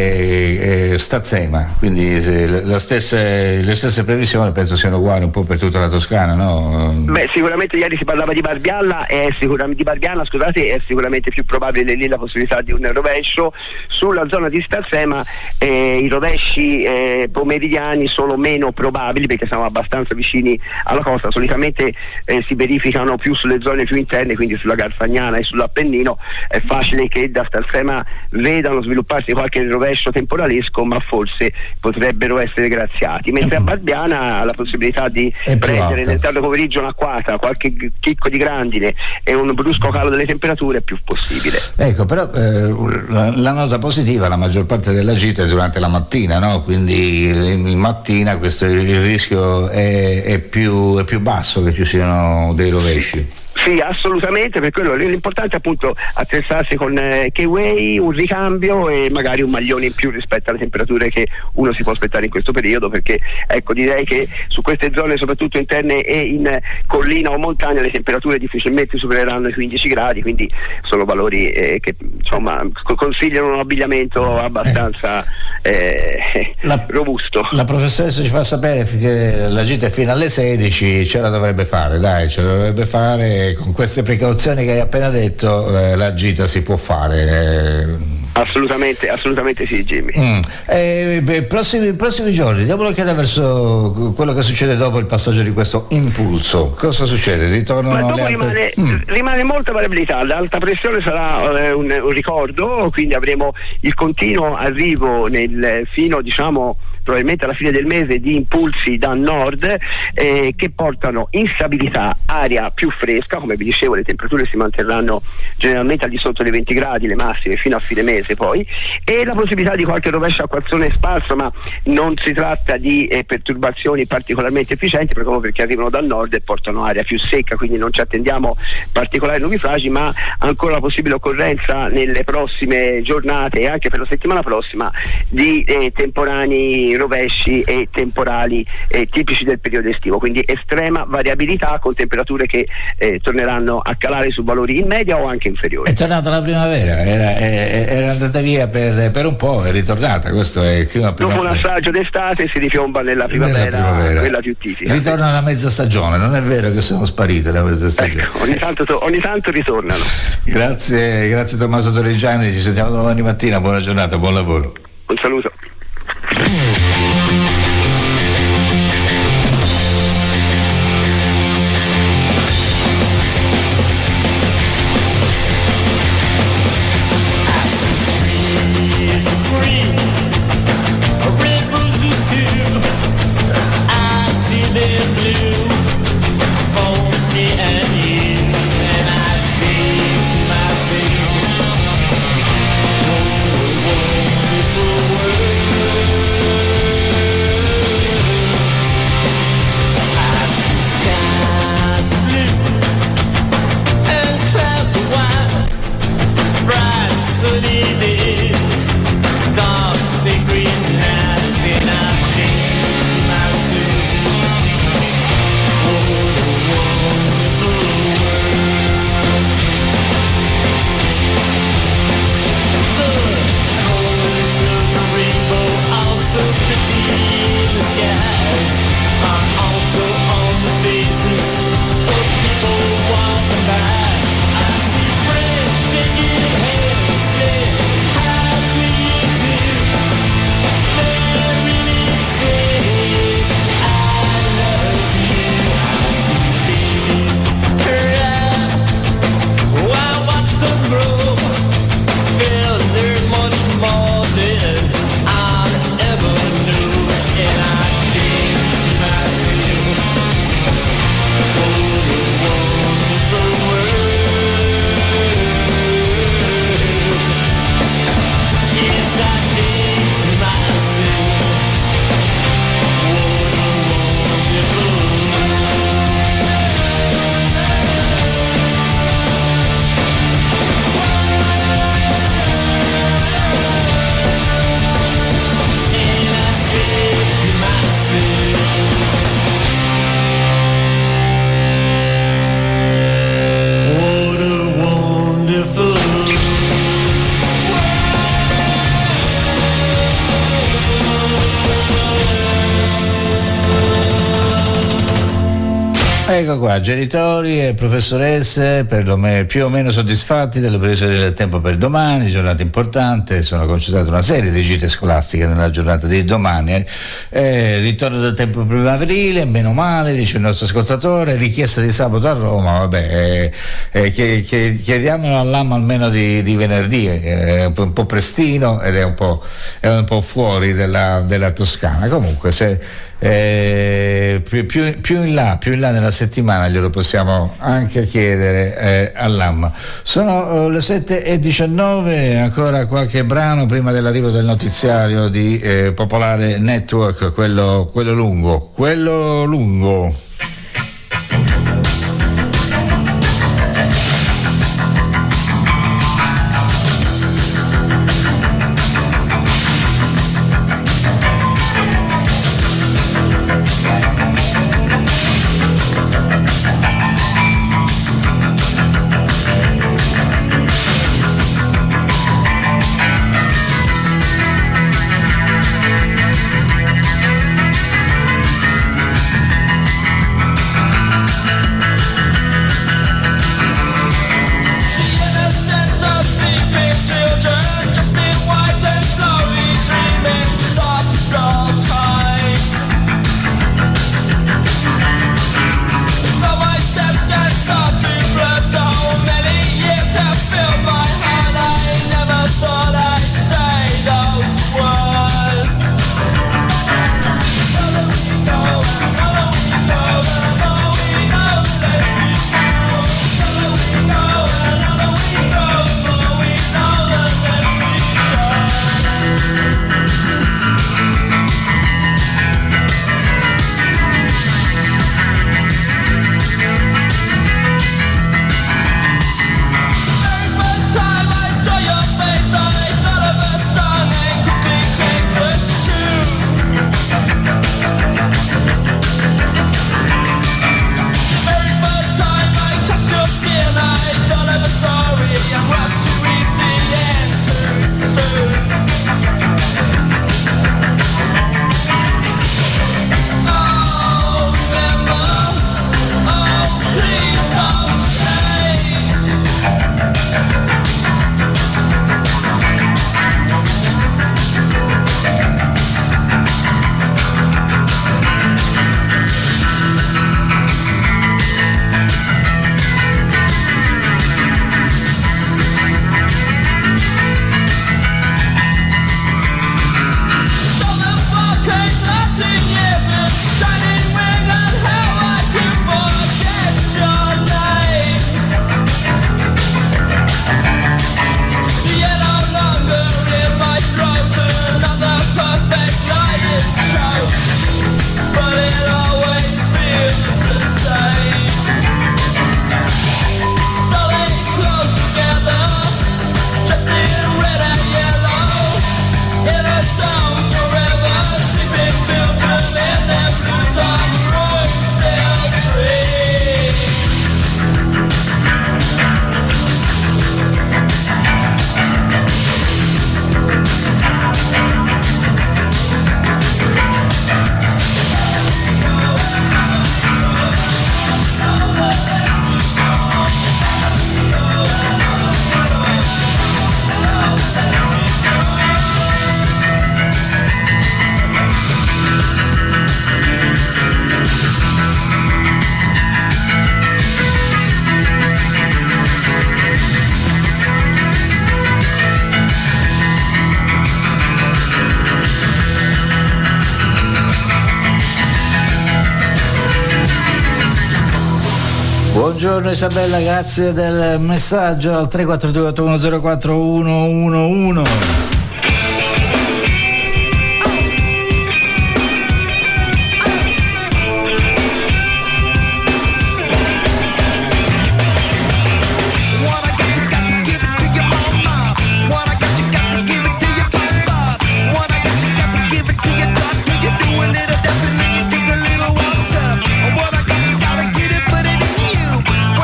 eh, eh, Stazzema, quindi se, la stessa, le stesse previsioni penso siano uguali un po' per tutta la Toscana, no? Beh, sicuramente ieri si parlava di Barbialla, è sicuramente, di Barbiana, scusate, è sicuramente più probabile lì la possibilità di un rovescio. Sulla zona di Stazzema eh, i rovesci eh, pomeridiani sono meno probabili perché siamo abbastanza vicini alla costa, solitamente eh, si verificano più sulle zone più interne, quindi sulla Garfagnana e sull'Appennino. È facile che da Stazzema vedano svilupparsi qualche rovescio temporalesco, ma forse potrebbero essere graziati, mentre a Barbiana la possibilità di prendere nel tardo pomeriggio un'acquata, qualche chicco di grandine e un brusco calo delle temperature è più possibile. Ecco, però eh, la, la nota positiva, la maggior parte della gita è durante la mattina, no? Quindi in mattina questo, il rischio è, è, più, è più basso che ci siano dei rovesci. Sì, assolutamente, per quello l'importante è appunto attrezzarsi con eh, K-Way, un ricambio e magari un maglione in più rispetto alle temperature che uno si può aspettare in questo periodo, perché ecco direi che su queste zone soprattutto interne e in collina o montagna le temperature difficilmente supereranno i quindici gradi, quindi sono valori eh, che insomma consigliano un abbigliamento abbastanza eh, la, robusto. La professoressa ci fa sapere che la gita è fino alle sedici, ce la dovrebbe fare, dai, ce la dovrebbe fare. Con queste precauzioni che hai appena detto eh, la gita si può fare. Eh. Assolutamente, assolutamente sì, Jimmy. Mm. Eh, beh, prossimi, prossimi giorni, diamo un'occhiata verso quello che succede dopo il passaggio di questo impulso. Cosa succede? Ritornano Ma dopo le altre... rimane, mm. rimane molta variabilità. L'alta pressione sarà eh, un, un ricordo, quindi avremo il continuo arrivo nel, fino diciamo probabilmente alla fine del mese di impulsi da nord eh, che portano instabilità, aria più fresca, come vi dicevo le temperature si manterranno generalmente al di sotto dei venti gradi, le massime fino a fine mese poi, e la possibilità di qualche rovescio acquazzone sparso, ma non si tratta di eh, perturbazioni particolarmente efficienti proprio perché arrivano dal nord e portano aria più secca, quindi non ci attendiamo particolari nubifragi, ma ancora la possibile occorrenza nelle prossime giornate e anche per la settimana prossima di eh, temporanei rovesci e temporali eh, tipici del periodo estivo, quindi estrema variabilità con temperature che eh, torneranno a calare su valori in media o anche inferiori. È tornata la primavera, era, era andata via per, per un po', è ritornata, questo è il clima dopo un assaggio d'estate si ripiomba nella primavera, nella primavera. Quella più tipica. Ritorna la mezza stagione, non è vero che sono sparite la mezza stagione. Ecco, ogni tanto, to- ogni tanto ritornano. Grazie, grazie Tommaso Torrigiani, ci sentiamo domani mattina, buona giornata, buon lavoro. Un saluto. Ecco qua, genitori e professoresse perlomeno più o meno soddisfatti delle previsioni del tempo per domani, giornata importante, sono concentrate una serie di gite scolastiche nella giornata di domani. Eh, ritorno del tempo primaverile, meno male, dice il nostro ascoltatore, richiesta di sabato a Roma, vabbè, eh, eh, chiediamolo all'A M almeno di, di venerdì, è un po', un po' prestino ed è un po', è un po' fuori della, della Toscana. Comunque se Eh, più, più, più in là più in là nella settimana glielo possiamo anche chiedere eh, all'A M. Sono eh, le sette e diciannove, ancora qualche brano prima dell'arrivo del notiziario di eh, Popolare Network, quello, quello lungo quello lungo Buongiorno Isabella, grazie del messaggio al tre quattro due otto uno zero quattro uno uno uno.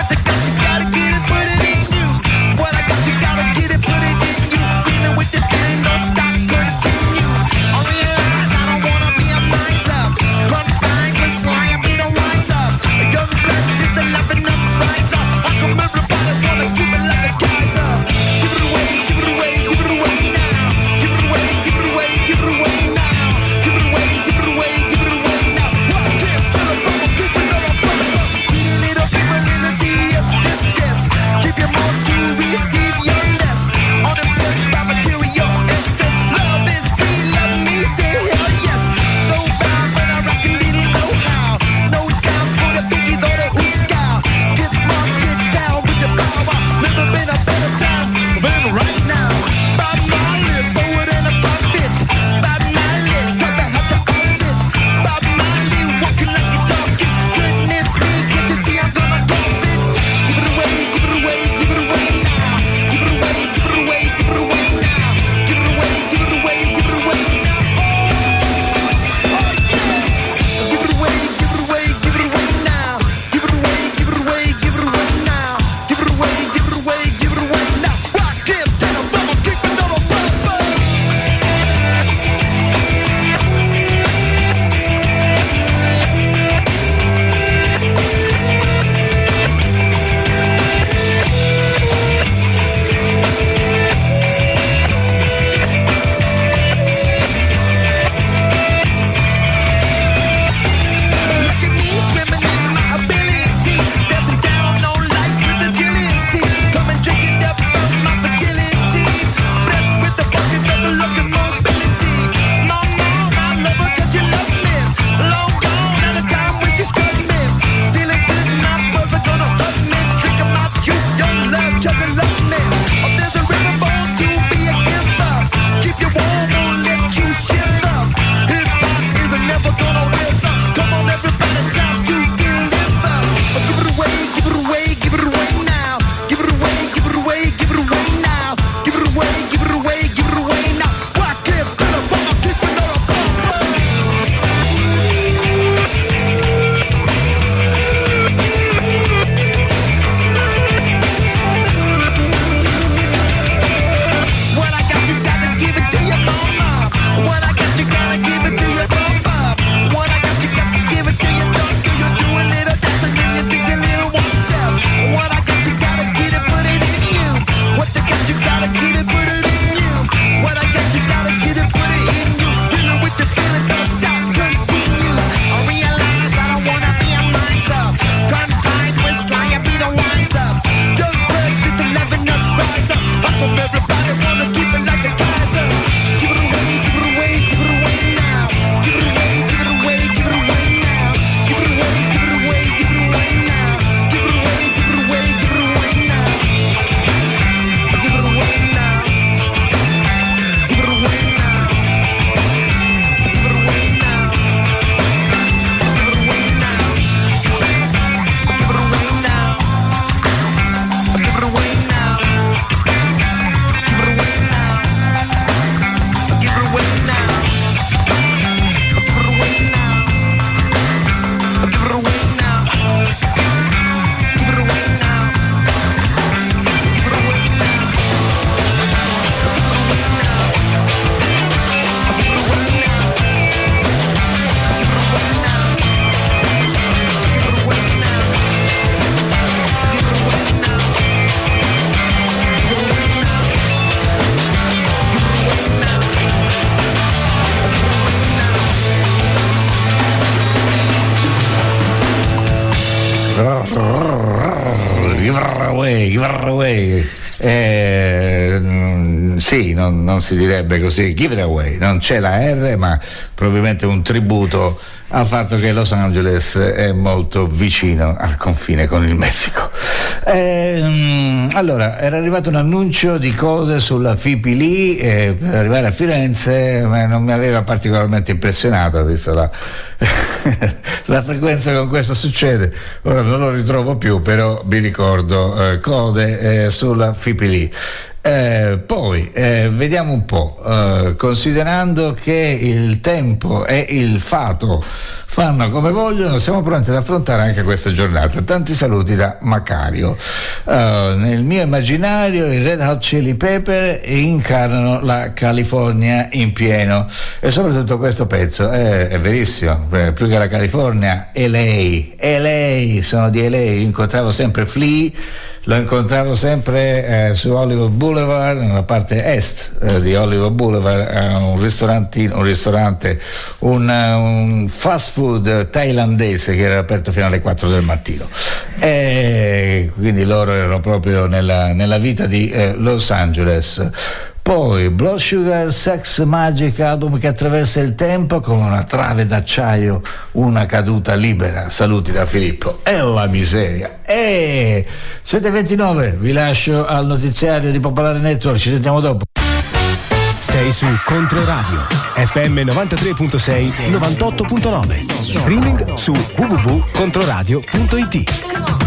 Gotta get it, put it in you. Feeling with the feeling. away, give her away. Eh, mm, sì, non, non si direbbe così, give it away, non c'è la R, ma probabilmente un tributo al fatto che Los Angeles è molto vicino al confine con il Messico. Eh, allora, era arrivato un annuncio di cose sulla F I P L I eh, per arrivare a Firenze, ma non mi aveva particolarmente impressionato, visto la, la frequenza con questo succede. Ora non lo ritrovo più, però vi ricordo eh, cose eh, sulla F I P L I. Eh, poi eh, vediamo un po', eh, considerando che il tempo e il fato fanno come vogliono, siamo pronti ad affrontare anche questa giornata. Tanti saluti da Macario. Uh, nel mio immaginario i Red Hot Chili Pepper incarnano la California in pieno, e soprattutto questo pezzo è, è verissimo, eh, più che la California L A, L A, sono di L A. Io incontravo sempre Flea, lo incontravo sempre eh, su Hollywood Boulevard, nella parte est eh, di Hollywood Boulevard, eh, un ristorantino, un ristorante, un, uh, un fast food thailandese che era aperto fino alle quattro del mattino, e quindi loro erano proprio nella, nella vita di eh, Los Angeles. Poi Blood Sugar Sex Magic, album che attraversa il tempo come una trave d'acciaio, una caduta libera. Saluti da Filippo. E la miseria. E sette e ventinove, vi lascio al notiziario di Popolare Network, ci sentiamo dopo. Sei su Controradio F M novantatré virgola sei, novantotto virgola nove, streaming su w w w punto controradio punto i t.